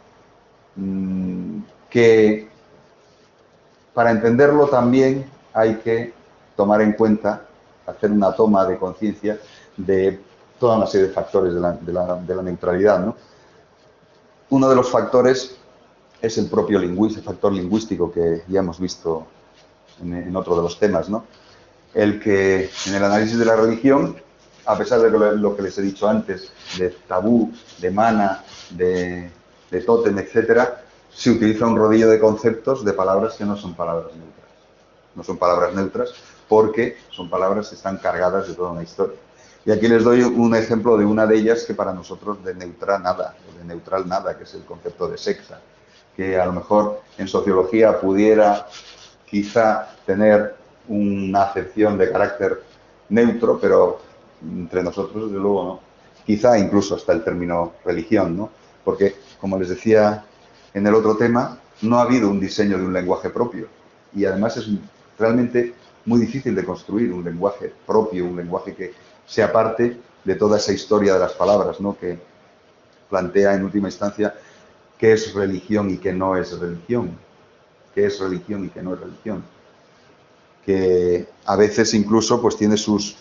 que para entenderlo también hay que tomar en cuenta, hacer una toma de conciencia de toda una serie de factores de la neutralidad, ¿no? Uno de los factores es el propio factor lingüístico que ya hemos visto en otro de los temas, ¿no? El que en el análisis de la religión, a pesar de lo que les he dicho antes, de tabú, de mana, de tótem, etcétera, se utiliza un rodillo de conceptos, de palabras que no son palabras neutras. No son palabras neutras porque son palabras que están cargadas de toda una historia. Y aquí les doy un ejemplo de una de ellas que para nosotros de neutral nada, que es el concepto de sexa, que a lo mejor en sociología pudiera quizá tener una acepción de carácter neutro, pero entre nosotros, desde luego, no. Quizá incluso hasta el término religión, ¿no? Porque, como les decía en el otro tema, no ha habido un diseño de un lenguaje propio. Y además es realmente muy difícil de construir un lenguaje propio, un lenguaje que sea parte de toda esa historia de las palabras, ¿no? Que plantea en última instancia qué es religión y qué no es religión. Qué es religión y qué no es religión. Que a veces incluso pues tiene sus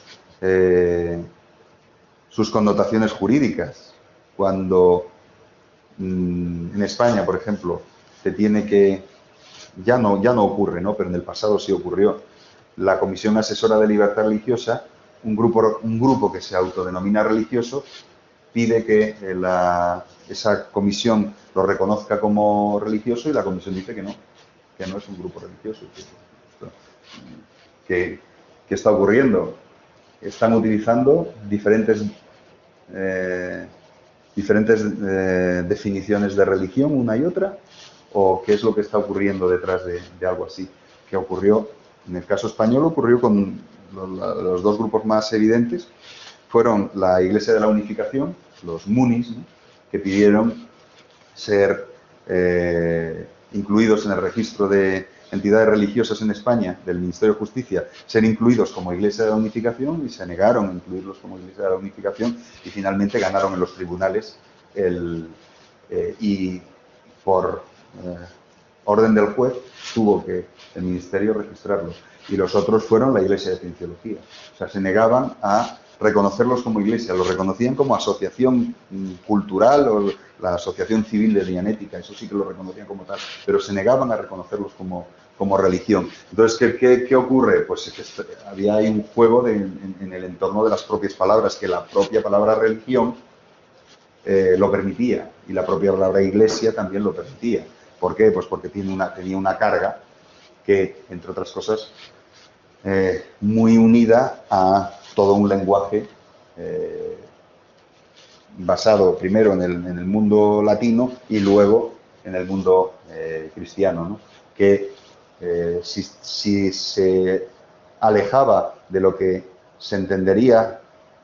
connotaciones jurídicas. Cuando en España, por ejemplo, se tiene que, ya no ocurre, ¿no? Pero en el pasado sí ocurrió, la Comisión Asesora de Libertad Religiosa, un grupo que se autodenomina religioso, pide que esa comisión lo reconozca como religioso y la comisión dice que no es un grupo religioso. ¿Qué está ocurriendo? Están utilizando diferentes definiciones de religión, una y otra, o qué es lo que está ocurriendo detrás de algo así. Que ocurrió, en el caso español, ocurrió con los dos grupos más evidentes, fueron la Iglesia de la Unificación, los munis, ¿no? Que pidieron ser incluidos en el registro de entidades religiosas en España del Ministerio de Justicia, ser incluidos como Iglesia de la Unificación, y se negaron a incluirlos como Iglesia de la Unificación y finalmente ganaron en los tribunales y por orden del juez tuvo que el Ministerio registrarlos. Y los otros fueron la Iglesia de Cienciología. O sea, se negaban a reconocerlos como iglesia, los reconocían como asociación cultural o la asociación civil de Dianética, eso sí que lo reconocían como tal, pero se negaban a reconocerlos como religión. Entonces, ¿qué ocurre? Pues que había ahí un juego en el entorno de las propias palabras, que la propia palabra religión lo permitía y la propia palabra iglesia también lo permitía. ¿Por qué? Pues porque tenía una carga que, entre otras cosas, muy unida a todo un lenguaje basado primero en el mundo latino y luego en el mundo cristiano, ¿no? Que si se alejaba de lo que se entendería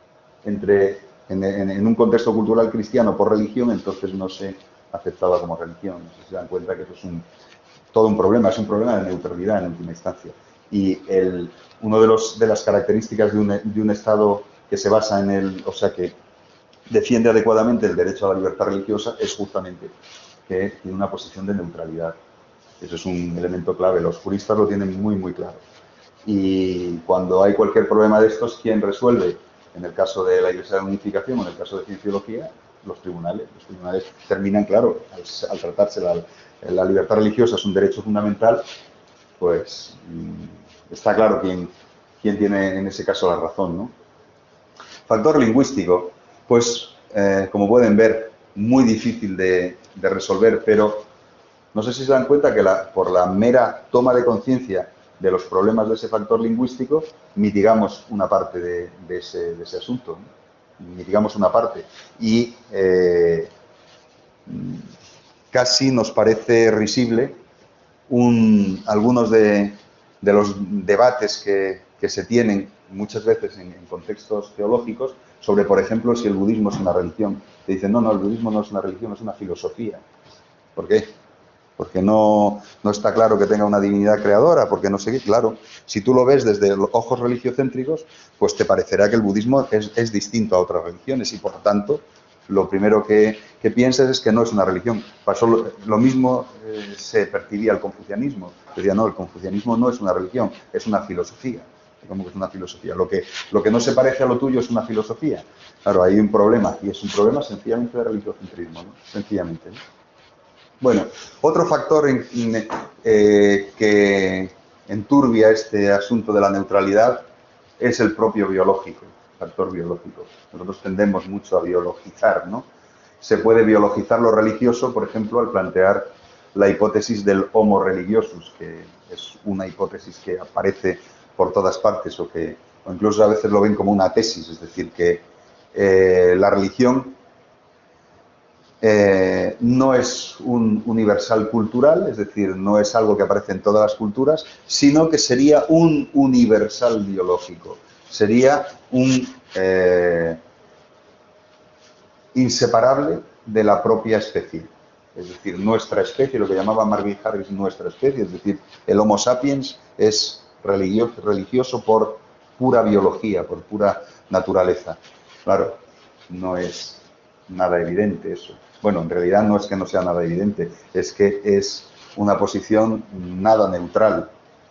en un contexto cultural cristiano por religión, entonces no se aceptaba como religión. Entonces se dan cuenta que eso es todo un problema, es un problema de neutralidad en última instancia. Y una de las características de un Estado que se basa o sea, que defiende adecuadamente el derecho a la libertad religiosa es justamente que tiene una posición de neutralidad. Eso es un elemento clave. Los juristas lo tienen muy, muy claro. Y cuando hay cualquier problema de estos, ¿quién resuelve? En el caso de la Iglesia de la Unificación o en el caso de Cienciología, los tribunales. Los tribunales terminan, claro, al tratarse la libertad religiosa es un derecho fundamental, pues está claro quién tiene en ese caso la razón, ¿no? Factor lingüístico, pues como pueden ver, muy difícil de resolver, pero no sé si se dan cuenta que por la mera toma de conciencia de los problemas de ese factor lingüístico, mitigamos una parte de ese asunto, ¿no? Mitigamos una parte. Y casi nos parece risible algunos de los debates que se tienen muchas veces en contextos teológicos sobre, por ejemplo, si el budismo es una religión. Te dicen, no, el budismo no es una religión, es una filosofía. ¿Por qué? Porque no está claro que tenga una divinidad creadora, porque no sé qué. Claro, si tú lo ves desde los ojos religiocéntricos, pues te parecerá que el budismo es distinto a otras religiones y, por lo tanto, lo primero que piensas es que no es una religión. Pasó lo mismo se percibía el confucianismo. Decía, no, el confucianismo no es una religión, es una filosofía. ¿Cómo que es una filosofía? Lo que no se parece a lo tuyo es una filosofía. Claro, hay un problema, y es un problema sencillamente de religiocentrismo, ¿no? Sencillamente, ¿no? Bueno, otro factor que enturbia este asunto de la neutralidad es el propio biológico, factor biológico. Nosotros tendemos mucho a biologizar, ¿no? Se puede biologizar lo religioso, por ejemplo, al plantear la hipótesis del homo religiosus, que es una hipótesis que aparece por todas partes o incluso a veces lo ven como una tesis, es decir, que la religión no es un universal cultural, es decir, no es algo que aparece en todas las culturas, sino que sería un universal biológico. Sería un inseparable de la propia especie. Es decir, nuestra especie, lo que llamaba Marvin Harris nuestra especie, es decir, el Homo sapiens es religioso por pura biología, por pura naturaleza. Claro, no es nada evidente eso. Bueno, en realidad no es que no sea nada evidente, es que es una posición nada neutral.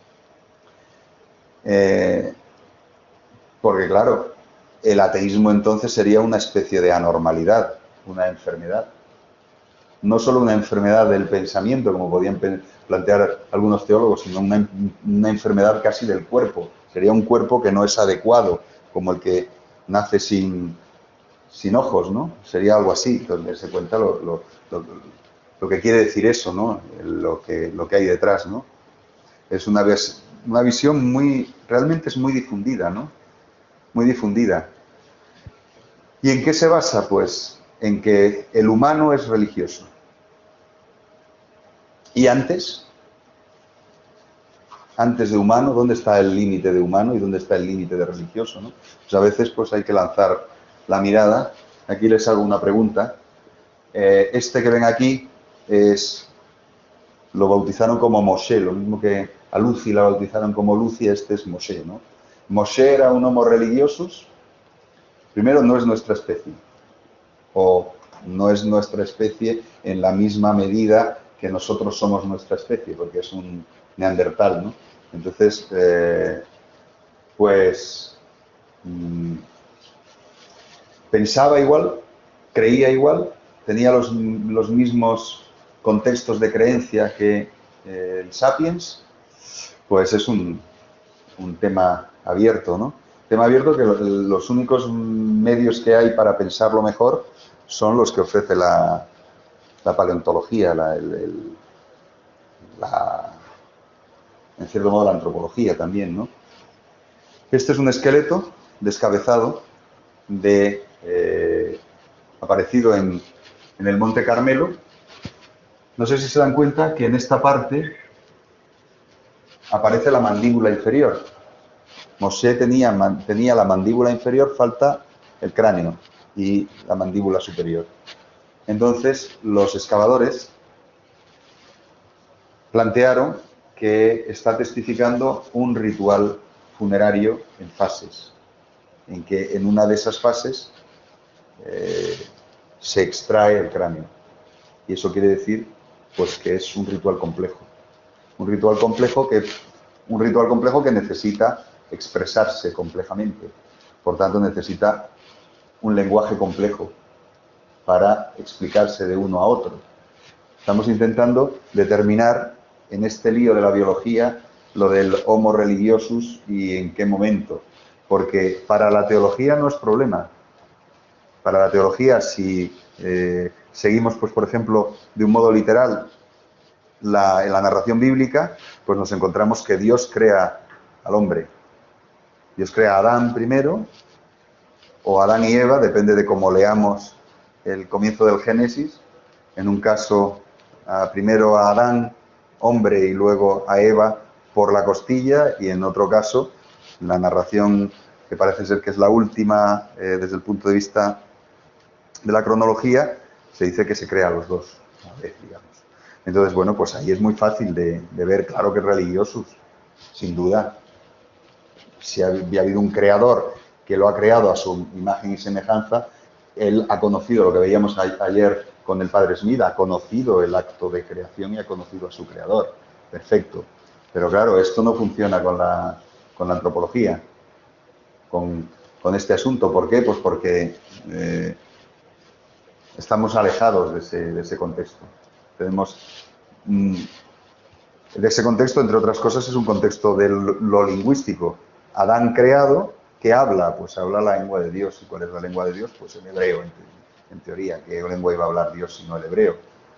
Porque claro, el ateísmo entonces sería una especie de anormalidad, una enfermedad. No solo una enfermedad del pensamiento, como podían plantear algunos teólogos, sino una enfermedad casi del cuerpo. Sería un cuerpo que no es adecuado, como el que nace sin ojos, ¿no? Sería algo así, donde se cuenta lo que quiere decir eso, ¿no? Lo que hay detrás, ¿no? Es una visión realmente es muy difundida, ¿no? Muy difundida. ¿Y en qué se basa? Pues en que el humano es religioso. Y antes de humano, ¿dónde está el límite de humano y dónde está el límite de religioso, ¿no? Pues a veces pues hay que lanzar la mirada. Aquí les hago una pregunta. Este que ven aquí lo bautizaron como Moshe, lo mismo que a Lucy la bautizaron como Lucy, este es Moshe, ¿no? Moshe era un homo religiosus. Primero, no es nuestra especie, o no es nuestra especie en la misma medida que nosotros somos nuestra especie, porque es un neandertal, ¿no? Entonces, pues pensaba igual, creía igual, tenía los mismos contextos de creencia que el Sapiens, pues es un tema abierto, ¿no? Tema abierto que los únicos medios que hay para pensarlo mejor son los que ofrece la paleontología, en cierto modo la antropología también, ¿no? Este es un esqueleto descabezado aparecido en el Monte Carmelo. No sé si se dan cuenta que en esta parte aparece la mandíbula inferior. Moshe tenía la mandíbula inferior, falta el cráneo y la mandíbula superior. Entonces, los excavadores plantearon que está testificando un ritual funerario en fases, en que en una de esas fases se extrae el cráneo. Y eso quiere decir, pues, que es un ritual complejo. Un ritual complejo que necesita expresarse complejamente. Por tanto, necesita un lenguaje complejo para explicarse de uno a otro. Estamos intentando determinar en este lío de la biología lo del homo religiosus y en qué momento. Porque para la teología no es problema. Para la teología, si seguimos, pues, por ejemplo, de un modo literal en la narración bíblica, pues nos encontramos que Dios crea al hombre. Dios crea a Adán primero, o Adán y Eva, depende de cómo leamos el comienzo del Génesis. En un caso, primero a Adán, hombre, y luego a Eva por la costilla, y en otro caso, la narración que parece ser que es la última desde el punto de vista de la cronología, se dice que se crea a los dos a la vez, digamos. Entonces, bueno, pues ahí es muy fácil de ver, claro que es religioso, sin duda. Si ha habido un creador que lo ha creado a su imagen y semejanza, él ha conocido lo que veíamos ayer con el padre Smith, ha conocido el acto de creación y ha conocido a su creador. Perfecto. Pero claro, esto no funciona con la antropología, con este asunto. ¿Por qué? Pues porque estamos alejados de ese contexto. Tenemos de ese contexto, entre otras cosas, es un contexto de lo lingüístico. Adán creado, ¿qué habla? Pues habla la lengua de Dios. ¿Y cuál es la lengua de Dios? Pues el hebreo, en teoría. ¿Qué lengua iba a hablar Dios sino el hebreo?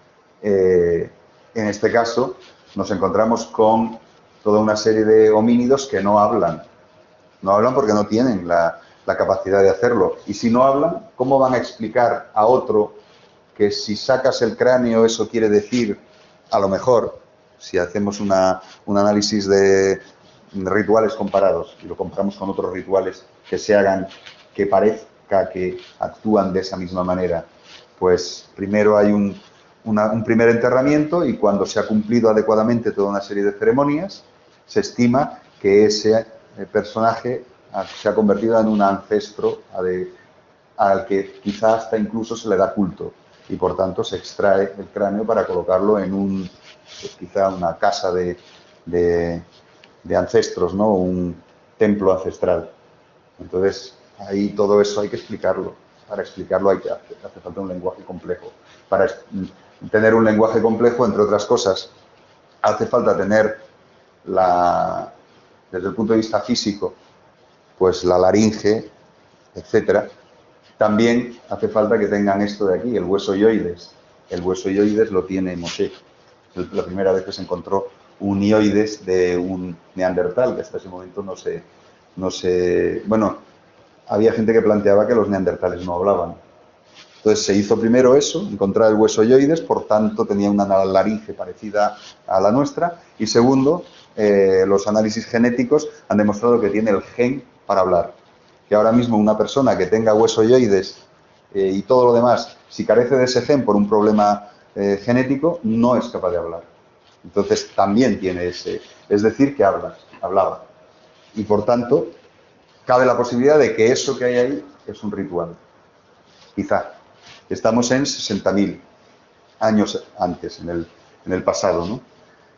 En este caso, nos encontramos con toda una serie de homínidos que no hablan. No hablan porque no tienen la capacidad de hacerlo. Y si no hablan, ¿cómo van a explicar a otro que si sacas el cráneo eso quiere decir, a lo mejor, si hacemos un análisis de rituales comparados y lo comparamos con otros rituales que se hagan, que parezca que actúan de esa misma manera, pues primero hay un primer enterramiento y cuando se ha cumplido adecuadamente toda una serie de ceremonias, se estima que ese personaje se ha convertido en un ancestro al que quizá hasta incluso se le da culto y por tanto se extrae el cráneo para colocarlo en pues quizá una casa de ancestros, ¿no? Un templo ancestral. Entonces, ahí todo eso hay que explicarlo. Para explicarlo hace falta un lenguaje complejo. Para tener un lenguaje complejo, entre otras cosas, hace falta tener desde el punto de vista físico, pues la laringe, etcétera. También hace falta que tengan esto de aquí, el hueso ioides. El hueso ioides lo tiene Moshe. La primera vez que se encontró un ioides de un neandertal, que hasta ese momento no se... Bueno, había gente que planteaba que los neandertales no hablaban. Entonces se hizo primero eso, encontrar el hueso ioides, por tanto tenía una laringe parecida a la nuestra. Y segundo, los análisis genéticos han demostrado que tiene el gen para hablar. Que ahora mismo una persona que tenga hueso ioides y todo lo demás, si carece de ese gen por un problema genético, no es capaz de hablar. Entonces también tiene ese, es decir, que hablaba. Y por tanto, cabe la posibilidad de que eso que hay ahí es un ritual. Quizá. Estamos en 60.000 años antes, en el pasado, ¿no?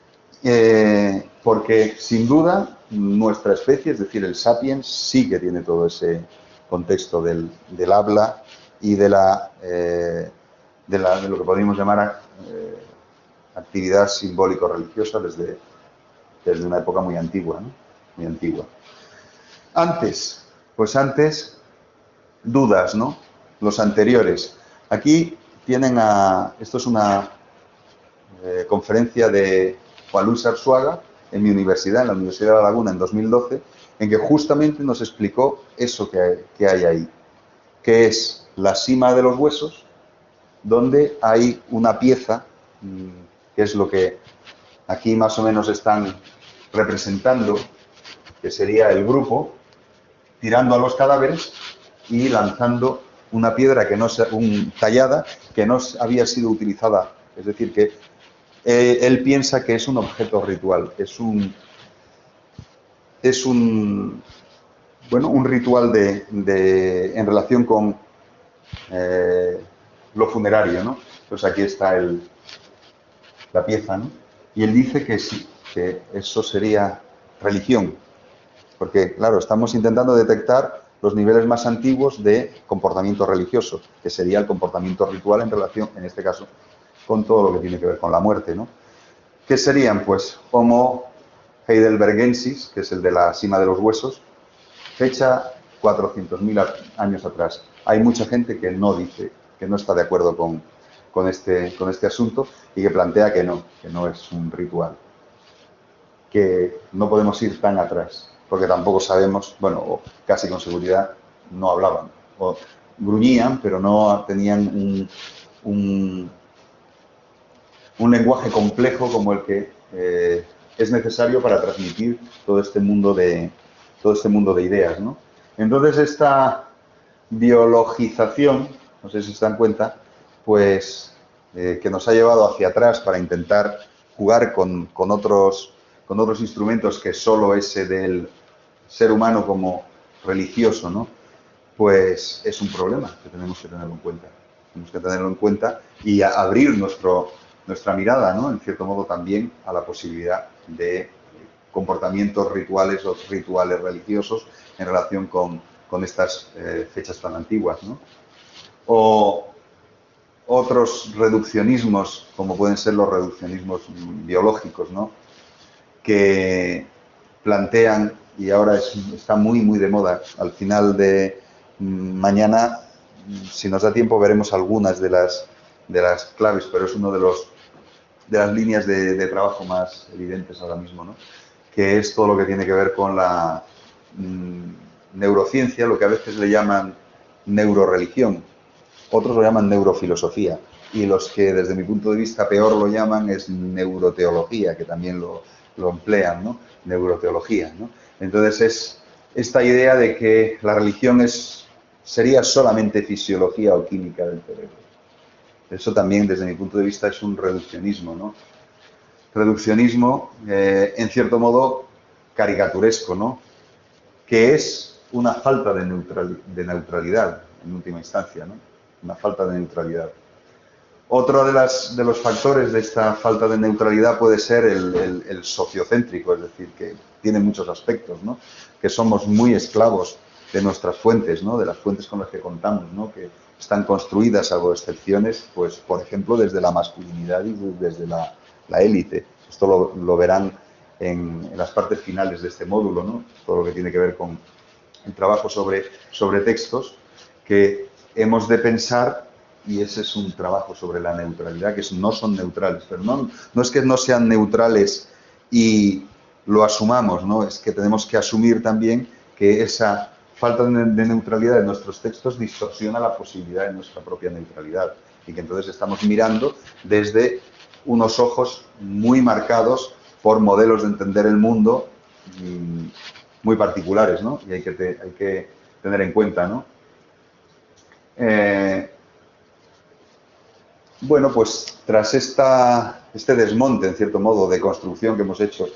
Porque sin duda nuestra especie, es decir, el sapiens, sí que tiene todo ese contexto del habla y de lo que podríamos llamar actividad simbólico-religiosa desde una época muy antigua, ¿no? Muy antigua. Antes, dudas, ¿no? Los anteriores. Aquí tienen esto es una conferencia de Juan Luis Arzuaga en mi universidad, en la Universidad de La Laguna, en 2012, en que justamente nos explicó eso que hay ahí, que es la cima de los huesos, donde hay una pieza, que es lo que aquí más o menos están representando, que sería el grupo, tirando a los cadáveres y lanzando una piedra tallada que no había sido utilizada. Es decir, que él piensa que es un objeto ritual, es un ritual en relación con lo funerario, ¿no? Pues aquí está la pieza, ¿no? Y él dice que sí, que eso sería religión, porque, claro, estamos intentando detectar los niveles más antiguos de comportamiento religioso, que sería el comportamiento ritual en relación, en este caso, con todo lo que tiene que ver con la muerte, ¿no? ¿Qué serían? Pues Homo heidelbergensis, que es el de la cima de los huesos, fecha 400.000 años atrás. Hay mucha gente que no dice, que no está de acuerdo con este asunto y que plantea que no es un ritual, que no podemos ir tan atrás, porque tampoco sabemos, bueno, o casi con seguridad no hablaban, o gruñían, pero no tenían un lenguaje complejo como el que es necesario para transmitir todo este mundo de ideas, ¿no? Entonces esta biologización, no sé si se dan cuenta, pues que nos ha llevado hacia atrás para intentar jugar con otros instrumentos que solo ese del ser humano como religioso, ¿no? Pues es un problema que tenemos que tenerlo en cuenta. Tenemos que tenerlo en cuenta y abrir nuestra mirada, ¿no? En cierto modo también a la posibilidad de comportamientos rituales o rituales religiosos en relación con estas fechas tan antiguas, ¿no? O otros reduccionismos, como pueden ser los reduccionismos biológicos, ¿no? Que plantean, y ahora está muy, muy de moda, al final de mañana, si nos da tiempo, veremos algunas de las claves, pero es uno de las líneas de trabajo más evidentes ahora mismo, ¿no? Que es todo lo que tiene que ver con la neurociencia, lo que a veces le llaman neuroreligión, otros lo llaman neurofilosofía, y los que desde mi punto de vista peor lo llaman es neuroteología, que también lo emplean, ¿no? Neuroteología, ¿no? Entonces es esta idea de que la religión sería solamente fisiología o química del cerebro. Eso también, desde mi punto de vista, es un reduccionismo, ¿no? Reduccionismo, en cierto modo, caricaturesco, ¿no? Que es una falta de neutralidad, en última instancia, ¿no? Una falta de neutralidad. Otro de los factores de esta falta de neutralidad puede ser el sociocéntrico, es decir, que tiene muchos aspectos, ¿no? Que somos muy esclavos de nuestras fuentes, ¿no? De las fuentes con las que contamos, ¿no? Que están construidas, salvo excepciones, pues, por ejemplo, desde la masculinidad y desde la élite. Esto lo verán en las partes finales de este módulo, ¿no? Todo lo que tiene que ver con el trabajo sobre textos, que hemos de pensar, y ese es un trabajo sobre la neutralidad, que no son neutrales, pero no es que no sean neutrales y lo asumamos, ¿no? Es que tenemos que asumir también que esa falta de neutralidad de nuestros textos distorsiona la posibilidad de nuestra propia neutralidad y que entonces estamos mirando desde unos ojos muy marcados por modelos de entender el mundo muy particulares, ¿no? Y hay que tener en cuenta, ¿no? Bueno, pues tras este desmonte, en cierto modo, de construcción que hemos hecho,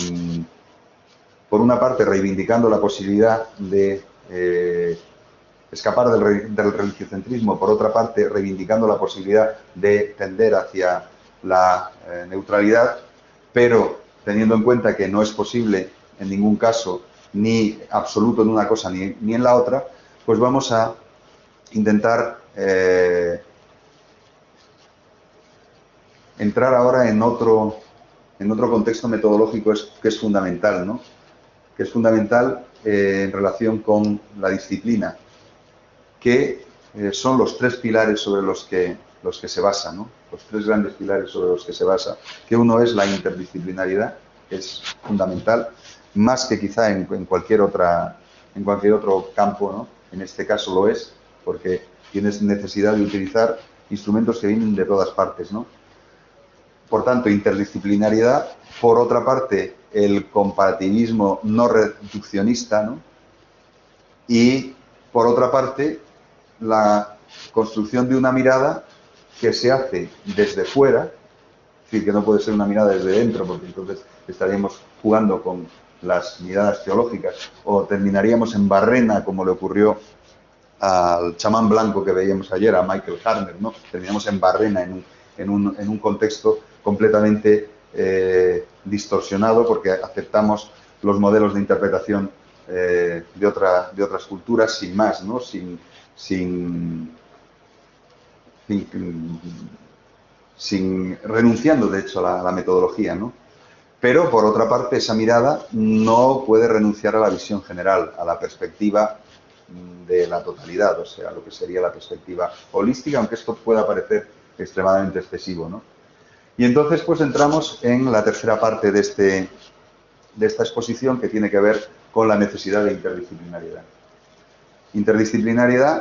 por una parte reivindicando la posibilidad de escapar del religiocentrismo, por otra parte reivindicando la posibilidad de tender hacia la neutralidad, pero teniendo en cuenta que no es posible en ningún caso ni absoluto en una cosa ni en la otra, pues vamos a intentar entrar ahora en otro contexto metodológico que es fundamental, ¿no? Que es fundamental en relación con la disciplina, que son los tres pilares sobre los que se basa, ¿no? Los tres grandes pilares sobre los que se basa, que uno es la interdisciplinaridad, que es fundamental, más que quizá en cualquier otro campo, ¿no? En este caso lo es, porque tienes necesidad de utilizar instrumentos que vienen de todas partes, ¿no? Por tanto, interdisciplinariedad. Por otra parte, el comparativismo no reduccionista, ¿no? Y, por otra parte, la construcción de una mirada que se hace desde fuera, es decir, que no puede ser una mirada desde dentro, porque entonces estaríamos jugando con las miradas teológicas, o terminaríamos en Barrena, como le ocurrió al chamán blanco que veíamos ayer, a Michael Harner, ¿no? Terminamos en Barrena, en un contexto completamente distorsionado, porque aceptamos los modelos de interpretación de otras culturas sin más, ¿no? Renunciando, de hecho, a la metodología, ¿no? Pero, por otra parte, esa mirada no puede renunciar a la visión general, a la perspectiva de la totalidad, o sea, lo que sería la perspectiva holística, aunque esto pueda parecer extremadamente excesivo, ¿no? Y entonces, pues, entramos en la tercera parte de esta exposición, que tiene que ver con la necesidad de interdisciplinariedad. Interdisciplinariedad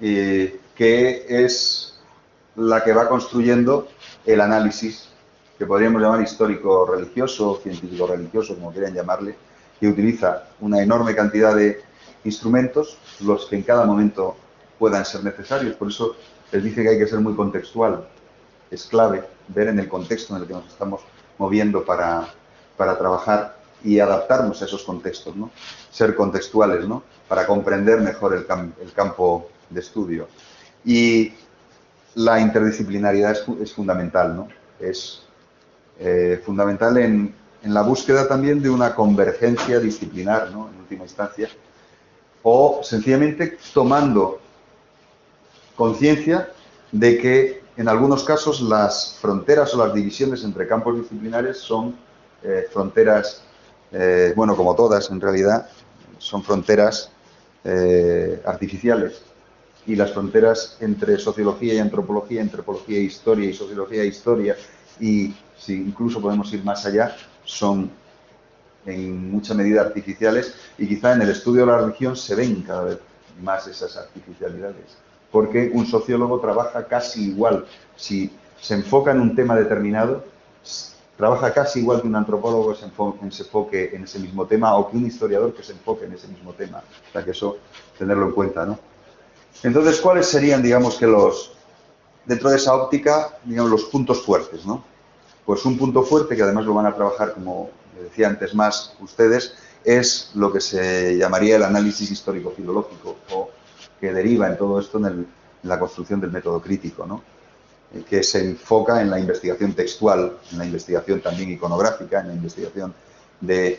que es la que va construyendo el análisis que podríamos llamar histórico-religioso, científico-religioso, como quieran llamarle, que utiliza una enorme cantidad de instrumentos, los que en cada momento puedan ser necesarios. Por eso les dice que hay que ser muy contextual. Es clave ver en el contexto en el que nos estamos moviendo para trabajar y adaptarnos a esos contextos, ¿no? Ser contextuales, ¿no? Para comprender mejor el campo de estudio. Y la interdisciplinariedad es fundamental, ¿no? Es fundamental en la búsqueda también de una convergencia disciplinar, ¿no? En última instancia, o sencillamente tomando conciencia de que en algunos casos las fronteras o las divisiones entre campos disciplinares son fronteras, bueno, como todas en realidad, son fronteras artificiales. Y las fronteras entre sociología y antropología, antropología e historia, y sociología e historia, y si incluso podemos ir más allá, son en mucha medida artificiales, y quizá en el estudio de la religión se ven cada vez más esas artificialidades, porque un sociólogo trabaja casi igual, si se enfoca en un tema determinado, trabaja casi igual que un antropólogo que se enfoque en ese mismo tema, o que un historiador que se enfoque en ese mismo tema. O sea que eso, tenerlo en cuenta, ¿no? Entonces, ¿cuáles serían, digamos, dentro de esa óptica, digamos, los puntos fuertes, ¿no? Pues un punto fuerte, que además lo van a trabajar, como decía antes más ustedes, es lo que se llamaría el análisis histórico-filológico, o que deriva en todo esto en la construcción del método crítico, ¿no? Que se enfoca en la investigación textual, en la investigación también iconográfica, en la investigación de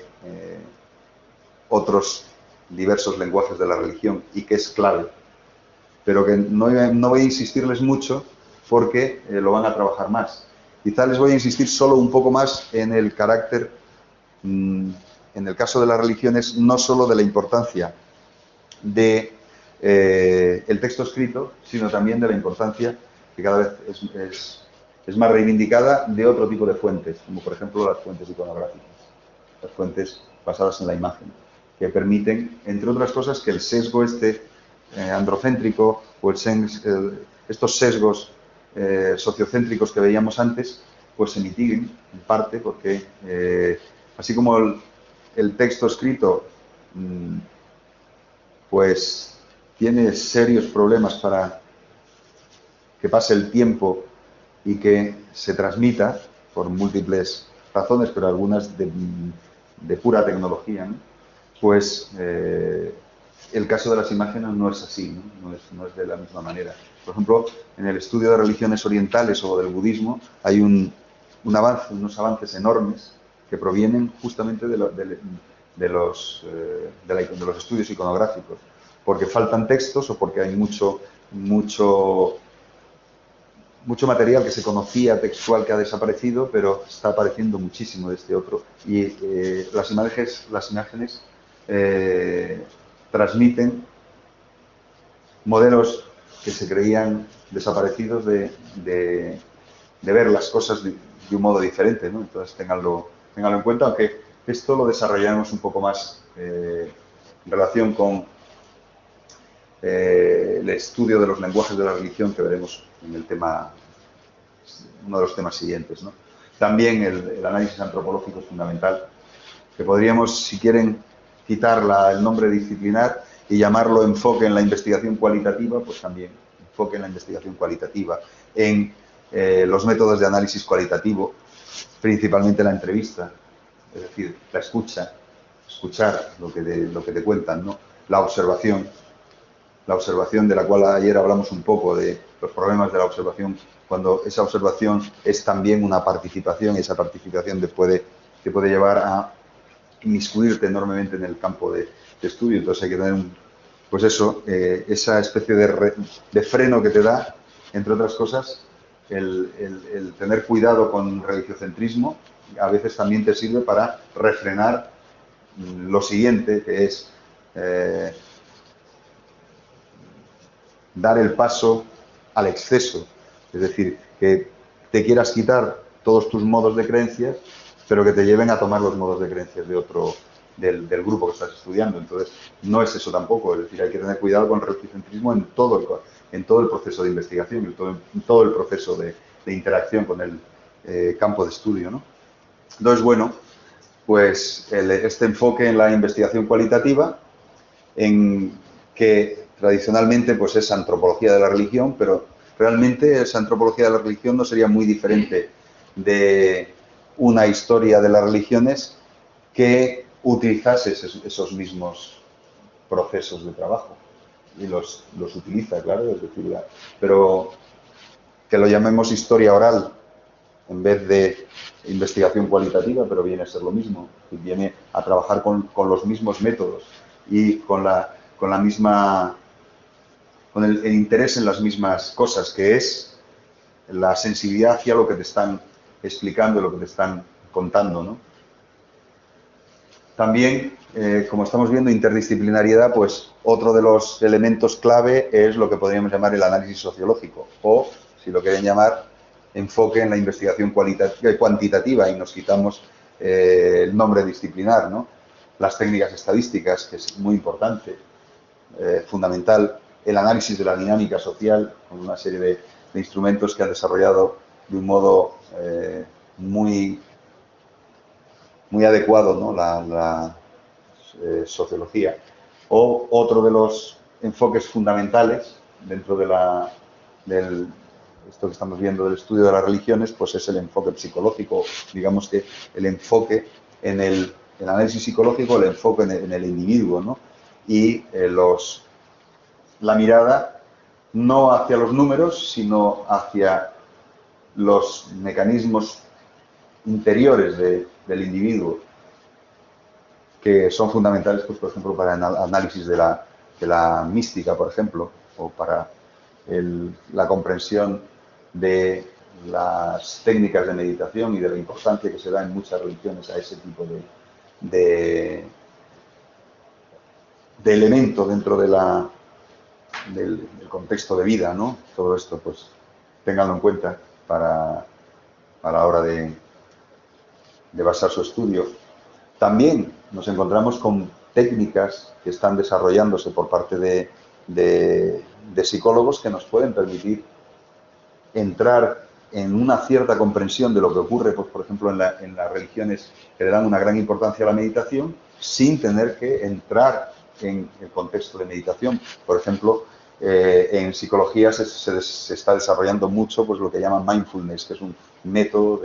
otros diversos lenguajes de la religión, y que es clave. Pero que no voy a insistirles mucho, porque lo van a trabajar más. Quizá les voy a insistir solo un poco más en el carácter, en el caso de las religiones, no solo de la importancia de el texto escrito, sino también de la importancia, que cada vez es más reivindicada, de otro tipo de fuentes, como por ejemplo las fuentes iconográficas, las fuentes basadas en la imagen, que permiten, entre otras cosas, que el sesgo androcéntrico, o estos sesgos sociocéntricos que veíamos antes, pues se mitiguen en parte, porque así como el texto escrito pues tiene serios problemas para que pase el tiempo y que se transmita por múltiples razones, pero algunas de pura tecnología, ¿no? Pues el caso de las imágenes no es así, ¿no? No es de la misma manera. Por ejemplo, en el estudio de religiones orientales o del budismo hay unos avances enormes que provienen justamente de los estudios iconográficos, porque faltan textos o porque hay mucho mucho material que se conocía textual que ha desaparecido, pero está apareciendo muchísimo de este otro. Y las imágenes transmiten modelos que se creían desaparecidos de ver las cosas de un modo diferente, ¿no? Entonces, ténganlo en cuenta, aunque esto lo desarrollaremos un poco más en relación con el estudio de los lenguajes de la religión que veremos en el tema, uno de los temas siguientes, ¿no? También el análisis antropológico es fundamental, que podríamos, si quieren, quitar el nombre disciplinar y llamarlo enfoque en la investigación cualitativa, pues también enfoque en la investigación cualitativa, en los métodos de análisis cualitativo, principalmente la entrevista, es decir, la escuchar lo que te cuentan, ¿no? La observación de la cual ayer hablamos un poco, de los problemas de la observación, cuando esa observación es también una participación, y esa participación te puede llevar a inmiscuirte enormemente en el campo de estudio. Entonces hay que tener pues eso, esa especie de freno que te da, entre otras cosas, el tener cuidado con religiocentrismo, a veces también te sirve para refrenar lo siguiente, que es dar el paso al exceso. Es decir, que te quieras quitar todos tus modos de creencias, pero que te lleven a tomar los modos de creencias de otro, del grupo que estás estudiando. Entonces, no es eso tampoco. Es decir, hay que tener cuidado con el religiocentismo en todo el proceso de investigación, en todo el proceso de interacción con el campo de estudio, ¿no? Entonces, bueno, pues este enfoque en la investigación cualitativa, en que tradicionalmente pues es antropología de la religión, pero realmente esa antropología de la religión no sería muy diferente de una historia de las religiones que utilizase esos mismos procesos de trabajo. Y los utiliza, claro, es decir, pero que lo llamemos historia oral en vez de investigación cualitativa, pero viene a ser lo mismo, y viene a trabajar con los mismos métodos y con el interés en las mismas cosas, que es la sensibilidad hacia lo que te están explicando, lo que te están contando, ¿no? También, como estamos viendo, interdisciplinariedad, pues otro de los elementos clave es lo que podríamos llamar el análisis sociológico, o, si lo quieren llamar, enfoque en la investigación cuantitativa, y nos quitamos el nombre disciplinar, ¿no? Las técnicas estadísticas, que es muy importante, fundamental, el análisis de la dinámica social, con una serie de instrumentos que han desarrollado de un modo muy adecuado, ¿no? la sociología. O otro de los enfoques fundamentales dentro de esto que estamos viendo del estudio de las religiones, pues es el enfoque psicológico. Digamos que el enfoque en el análisis psicológico, el enfoque en el individuo, ¿no? Y la mirada no hacia los números, sino hacia los mecanismos interiores del individuo, que son fundamentales, pues, por ejemplo, para el análisis de la mística, por ejemplo, o para la comprensión de las técnicas de meditación y de la importancia que se da en muchas religiones a ese tipo de elemento dentro del contexto de vida, ¿no? Todo esto, pues, ténganlo en cuenta a la hora de basar su estudio. También nos encontramos con técnicas que están desarrollándose por parte de psicólogos que nos pueden permitir entrar en una cierta comprensión de lo que ocurre, pues, por ejemplo, en las religiones que le dan una gran importancia a la meditación, sin tener que entrar en el contexto de meditación. Por ejemplo, en psicología se está desarrollando mucho, pues, lo que llaman mindfulness, que es un método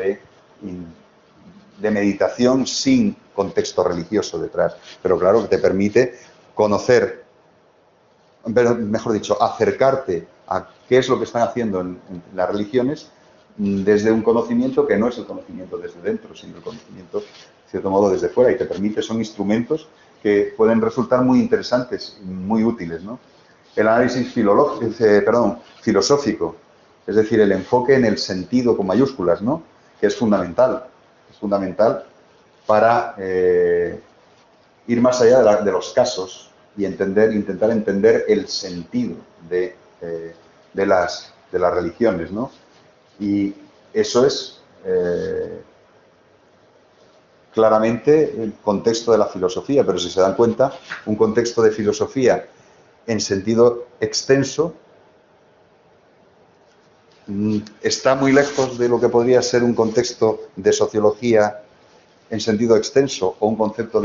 de meditación sin contexto religioso detrás, pero claro, que te permite conocer, mejor dicho, acercarte a qué es lo que están haciendo en las religiones desde un conocimiento que no es el conocimiento desde dentro, sino el conocimiento, de cierto modo, desde fuera, y te permite, son instrumentos que pueden resultar muy interesantes y muy útiles, ¿no? el análisis filosófico, es decir, el enfoque en el sentido con mayúsculas, ¿no? Que es fundamental para ir más allá de los casos y intentar entender el sentido de las religiones, ¿no? Y eso es claramente el contexto de la filosofía, pero si se dan cuenta, un contexto de filosofía en sentido extenso está muy lejos de lo que podría ser un contexto de sociología en sentido extenso o un contexto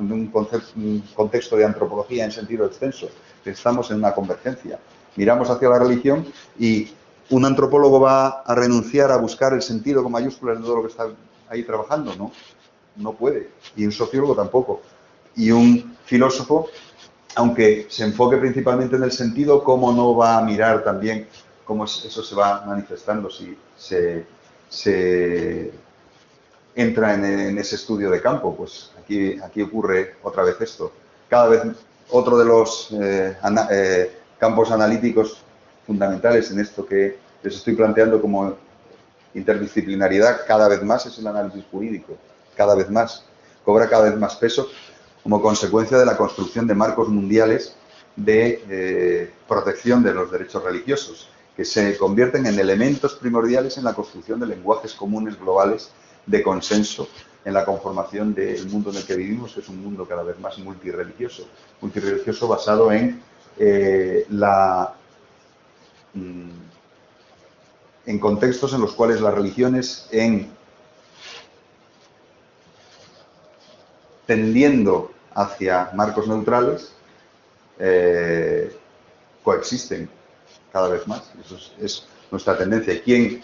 de antropología en sentido extenso. Estamos en una convergencia. Miramos hacia la religión y un antropólogo va a renunciar a buscar el sentido con mayúsculas de todo lo que está ahí trabajando, ¿no? No puede. Y un sociólogo tampoco. Y un filósofo, aunque se enfoque principalmente en el sentido, ¿cómo no va a mirar también cómo eso se va manifestando si se entra en ese estudio de campo? Pues aquí ocurre otra vez esto. Cada vez otro de los campos analíticos fundamentales en esto que les estoy planteando como interdisciplinaridad cada vez más es el análisis jurídico. Cada vez más. Cobra cada vez más peso como consecuencia de la construcción de marcos mundiales de protección de los derechos religiosos, que se convierten en elementos primordiales en la construcción de lenguajes comunes globales de consenso en la conformación del mundo en el que vivimos, que es un mundo cada vez más multirreligioso basado en en contextos en los cuales las religiones, tendiendo hacia marcos neutrales, coexisten cada vez más. Eso es nuestra tendencia.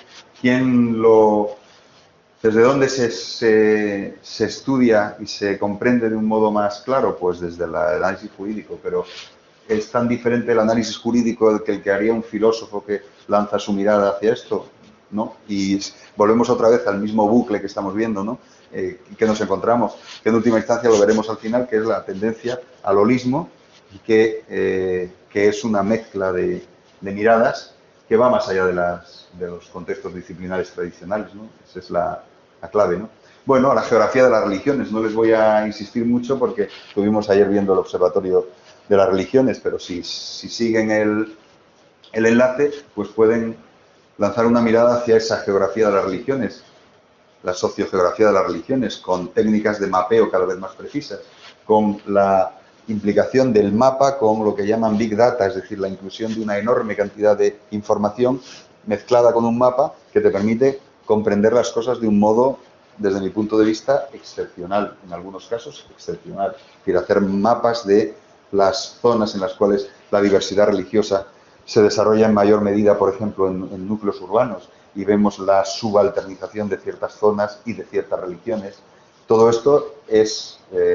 ¿Desde dónde se estudia y se comprende de un modo más claro? Pues desde el análisis jurídico, pero es tan diferente el análisis jurídico que el que haría un filósofo que lanza su mirada hacia esto, ¿no? Y volvemos otra vez al mismo bucle que estamos viendo, ¿no? Que nos encontramos, que en última instancia lo veremos al final, que es la tendencia al holismo y que es una mezcla de miradas que va más allá de los contextos disciplinares tradicionales, ¿no? Esa es la clave, ¿no? Bueno, a la geografía de las religiones, no les voy a insistir mucho porque estuvimos ayer viendo el observatorio de las religiones, pero si siguen el enlace, pues pueden lanzar una mirada hacia esa geografía de las religiones, la sociogeografía de las religiones, con técnicas de mapeo cada vez más precisas, con la implicación del mapa con lo que llaman Big Data, es decir, la inclusión de una enorme cantidad de información mezclada con un mapa que te permite comprender las cosas de un modo, desde mi punto de vista, excepcional, en algunos casos excepcional. Es decir, hacer mapas de las zonas en las cuales la diversidad religiosa se desarrolla en mayor medida, por ejemplo, en núcleos urbanos, y vemos la subalternización de ciertas zonas y de ciertas religiones. Todo esto es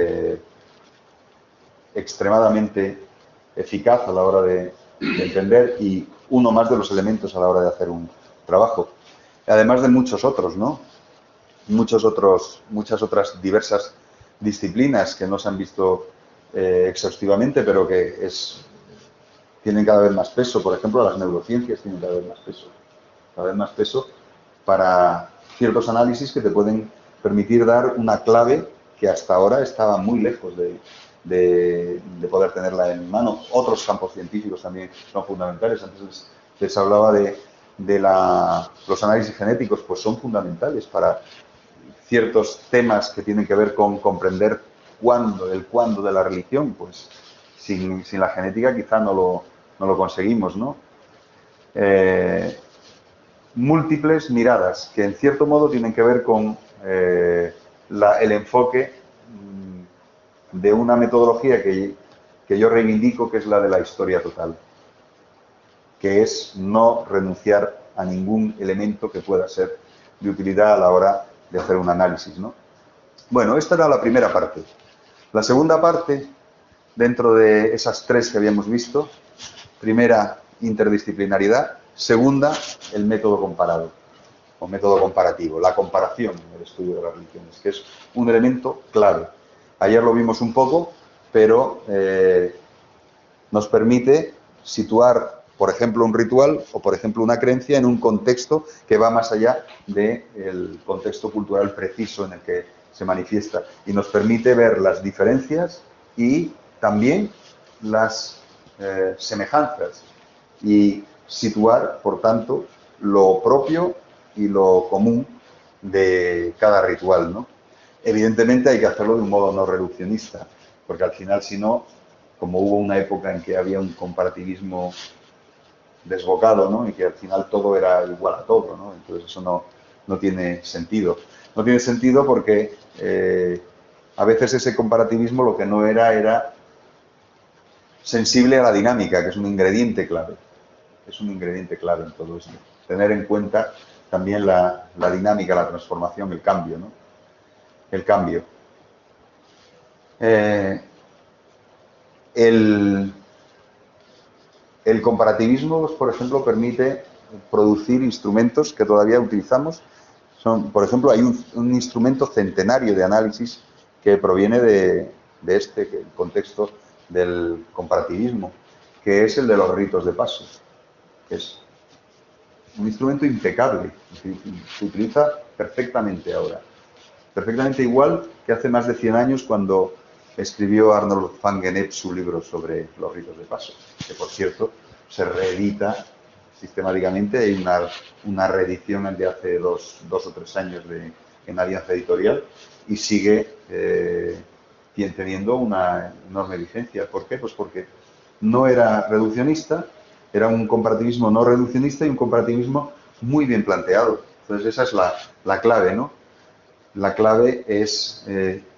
extremadamente eficaz a la hora de entender y uno más de los elementos a la hora de hacer un trabajo. Además de muchos otros, ¿no? Muchas otras diversas disciplinas que no se han visto exhaustivamente, pero que tienen cada vez más peso. Por ejemplo, las neurociencias tienen cada vez más peso para ciertos análisis que te pueden permitir dar una clave que hasta ahora estaba muy lejos de poder tenerla en mano. Otros campos científicos también son fundamentales. Antes les hablaba de los análisis genéticos, pues son fundamentales para ciertos temas que tienen que ver con comprender el cuándo de la religión. Pues sin la genética quizá no lo conseguimos, ¿no? Múltiples miradas que en cierto modo tienen que ver con el enfoque de una metodología que yo reivindico, que es la de la historia total, que es no renunciar a ningún elemento que pueda ser de utilidad a la hora de hacer un análisis, ¿no? Bueno, esta era la primera parte. La segunda parte, dentro de esas tres que habíamos visto, primera, interdisciplinaridad; segunda, el método comparado o método comparativo, la comparación en el estudio de las religiones, que es un elemento clave. Ayer lo vimos un poco, pero nos permite situar, por ejemplo, un ritual o, por ejemplo, una creencia en un contexto que va más allá del contexto cultural preciso en el que se manifiesta. Y nos permite ver las diferencias y también las semejanzas y situar, por tanto, lo propio y lo común de cada ritual, ¿no? Evidentemente hay que hacerlo de un modo no reduccionista, porque al final, si no, como hubo una época en que había un comparativismo desbocado, ¿no? Y que al final todo era igual a todo, ¿no? Entonces eso no tiene sentido. No tiene sentido porque a veces ese comparativismo lo que no era sensible a la dinámica, que es un ingrediente clave. Es un ingrediente clave en todo esto. Tener en cuenta también la dinámica, la transformación, el cambio, ¿no? El cambio. El comparativismo, pues, por ejemplo, permite producir instrumentos que todavía utilizamos. Por ejemplo, hay un instrumento centenario de análisis que proviene de este contexto del comparativismo, que es el de los ritos de paso. Es un instrumento impecable, se utiliza perfectamente ahora. Perfectamente igual que hace más de 100 años cuando escribió Arnold van Gennep su libro sobre los ritos de paso, que por cierto se reedita sistemáticamente. Hay una reedición de hace dos o tres años en Alianza Editorial y sigue teniendo una enorme vigencia. ¿Por qué? Pues porque no era reduccionista, era un comparativismo no reduccionista y un comparativismo muy bien planteado. Entonces esa es la clave, ¿no? La clave es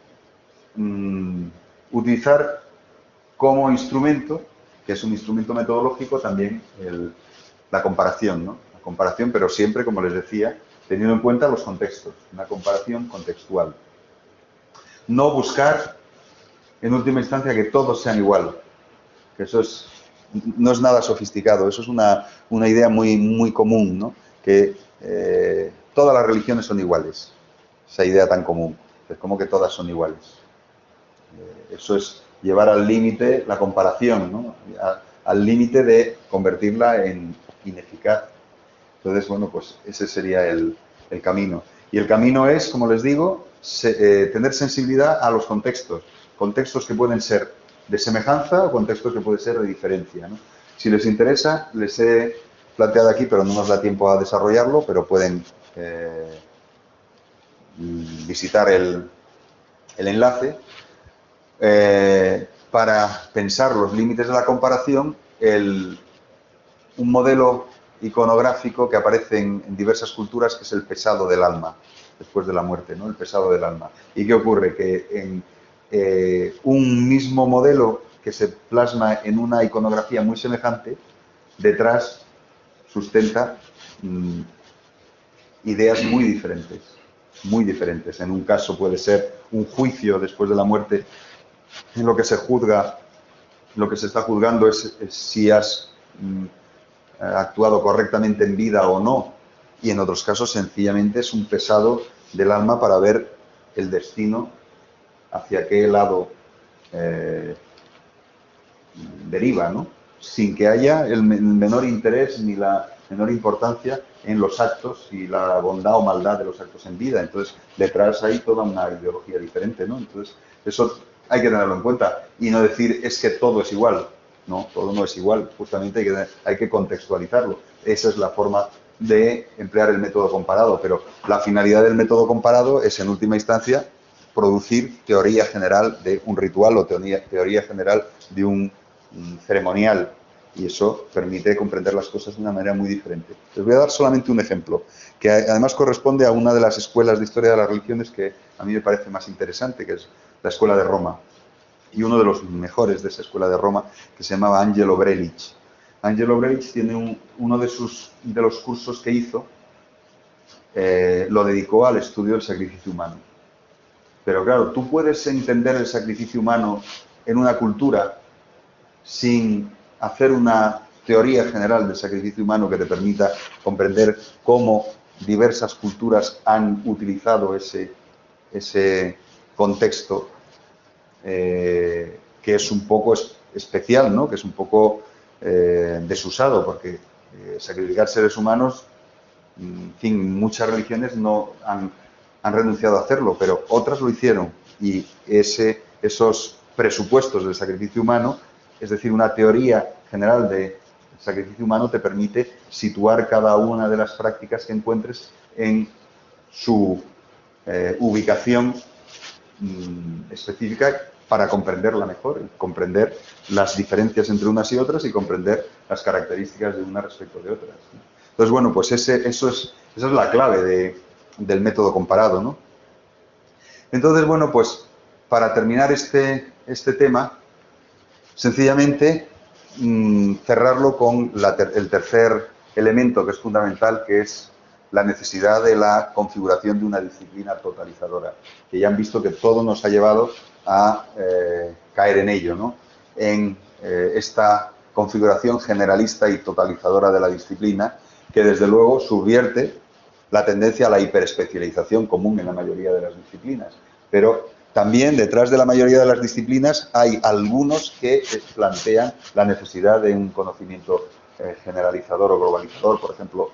utilizar como instrumento, que es un instrumento metodológico, también la comparación, ¿no? La comparación, pero siempre, como les decía, teniendo en cuenta los contextos, una comparación contextual. No buscar, en última instancia, que todos sean igual, que eso no es nada sofisticado, eso es una idea muy común, ¿no? Que todas las religiones son iguales, esa idea tan común, es como que todas son iguales. Eso es llevar al límite la comparación, ¿no? Al límite de convertirla en ineficaz. Entonces, bueno, pues ese sería el camino. Y el camino es, como les digo, tener sensibilidad a los contextos. Contextos que pueden ser de semejanza o contextos que pueden ser de diferencia, ¿no? Si les interesa, les he planteado aquí, pero no nos da tiempo a desarrollarlo, pero pueden visitar el enlace. Para pensar los límites de la comparación, un modelo iconográfico que aparece en diversas culturas, que es el pesado del alma, después de la muerte, ¿no? El pesado del alma. ¿Y qué ocurre? Que en un mismo modelo que se plasma en una iconografía muy semejante, detrás sustenta ideas muy diferentes, muy diferentes. En un caso puede ser un juicio después de la muerte, en lo que se juzga, lo que se está juzgando es si has actuado correctamente en vida o no, y en otros casos sencillamente es un pesado del alma para ver el destino, hacia qué lado deriva, ¿no? Sin que haya el menor interés ni la menor importancia en los actos y la bondad o maldad de los actos en vida. Entonces, detrás hay toda una ideología diferente, ¿no? Entonces, eso hay que tenerlo en cuenta y no decir es que todo es igual. No, todo no es igual. Justamente hay que contextualizarlo. Esa es la forma de emplear el método comparado, pero la finalidad del método comparado es, en última instancia, producir teoría general de un ritual o teoría general de un ceremonial, y eso permite comprender las cosas de una manera muy diferente. Les voy a dar solamente un ejemplo, que además corresponde a una de las escuelas de historia de las religiones que a mí me parece más interesante, que es la escuela de Roma, y uno de los mejores de esa escuela de Roma, que se llamaba Angelo Brelich. Angelo Brelich tiene uno de los cursos que hizo, lo dedicó al estudio del sacrificio humano. Pero claro, tú puedes entender el sacrificio humano en una cultura sin hacer una teoría general del sacrificio humano que te permita comprender cómo diversas culturas han utilizado ese contexto, que es un poco especial, ¿no? Que es un poco desusado, porque sacrificar seres humanos, en fin, muchas religiones no han renunciado a hacerlo, pero otras lo hicieron, y esos presupuestos del sacrificio humano, es decir, una teoría general de sacrificio humano, te permite situar cada una de las prácticas que encuentres en su ubicación específica para comprenderla mejor, comprender las diferencias entre unas y otras y comprender las características de unas respecto de otras, ¿no? Entonces, bueno, pues esa es la clave del método comparado, ¿no? Entonces, bueno, pues para terminar este tema, sencillamente cerrarlo con el tercer elemento que es fundamental, que es la necesidad de la configuración de una disciplina totalizadora, que ya han visto que todo nos ha llevado a caer en ello, ¿no? En esta configuración generalista y totalizadora de la disciplina, que desde luego subvierte la tendencia a la hiperespecialización común en la mayoría de las disciplinas. Pero también detrás de la mayoría de las disciplinas hay algunos que plantean la necesidad de un conocimiento generalizador o globalizador. Por ejemplo,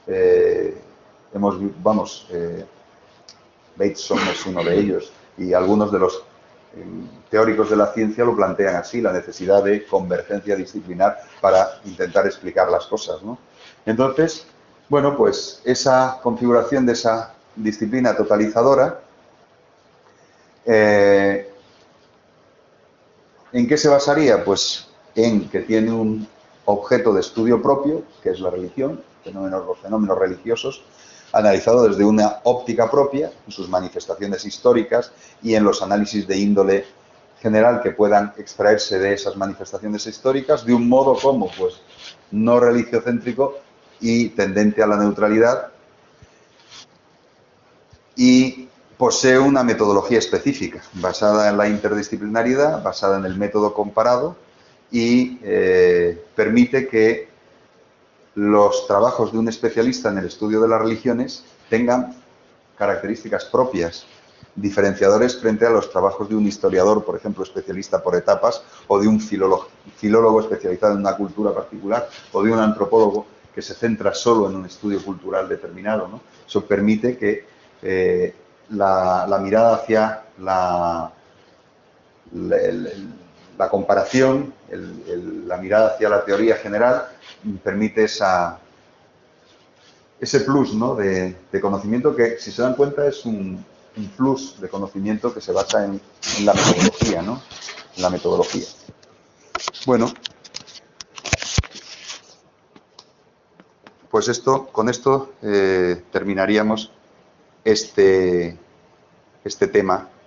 Bateson es uno de ellos, y algunos de los teóricos de la ciencia lo plantean así, la necesidad de convergencia disciplinar para intentar explicar las cosas, ¿no? Entonces, bueno, pues esa configuración de esa disciplina totalizadora, ¿en qué se basaría? Pues en que tiene un objeto de estudio propio, que es la religión, los fenómenos religiosos, analizado desde una óptica propia, en sus manifestaciones históricas y en los análisis de índole general que puedan extraerse de esas manifestaciones históricas, de un modo como, pues, no religiocéntrico y tendente a la neutralidad, y posee una metodología específica, basada en la interdisciplinariedad, basada en el método comparado, y permite que los trabajos de un especialista en el estudio de las religiones tengan características propias, diferenciadores frente a los trabajos de un historiador, por ejemplo, especialista por etapas, o de un filólogo especializado en una cultura particular, o de un antropólogo que se centra solo en un estudio cultural determinado, ¿no? Eso permite que la mirada hacia la comparación, la mirada hacia la teoría general, permite ese plus, ¿no?, de conocimiento que, si se dan cuenta, es un plus de conocimiento que se basa en la metodología, ¿no? En la metodología. Bueno, pues con esto terminaríamos este tema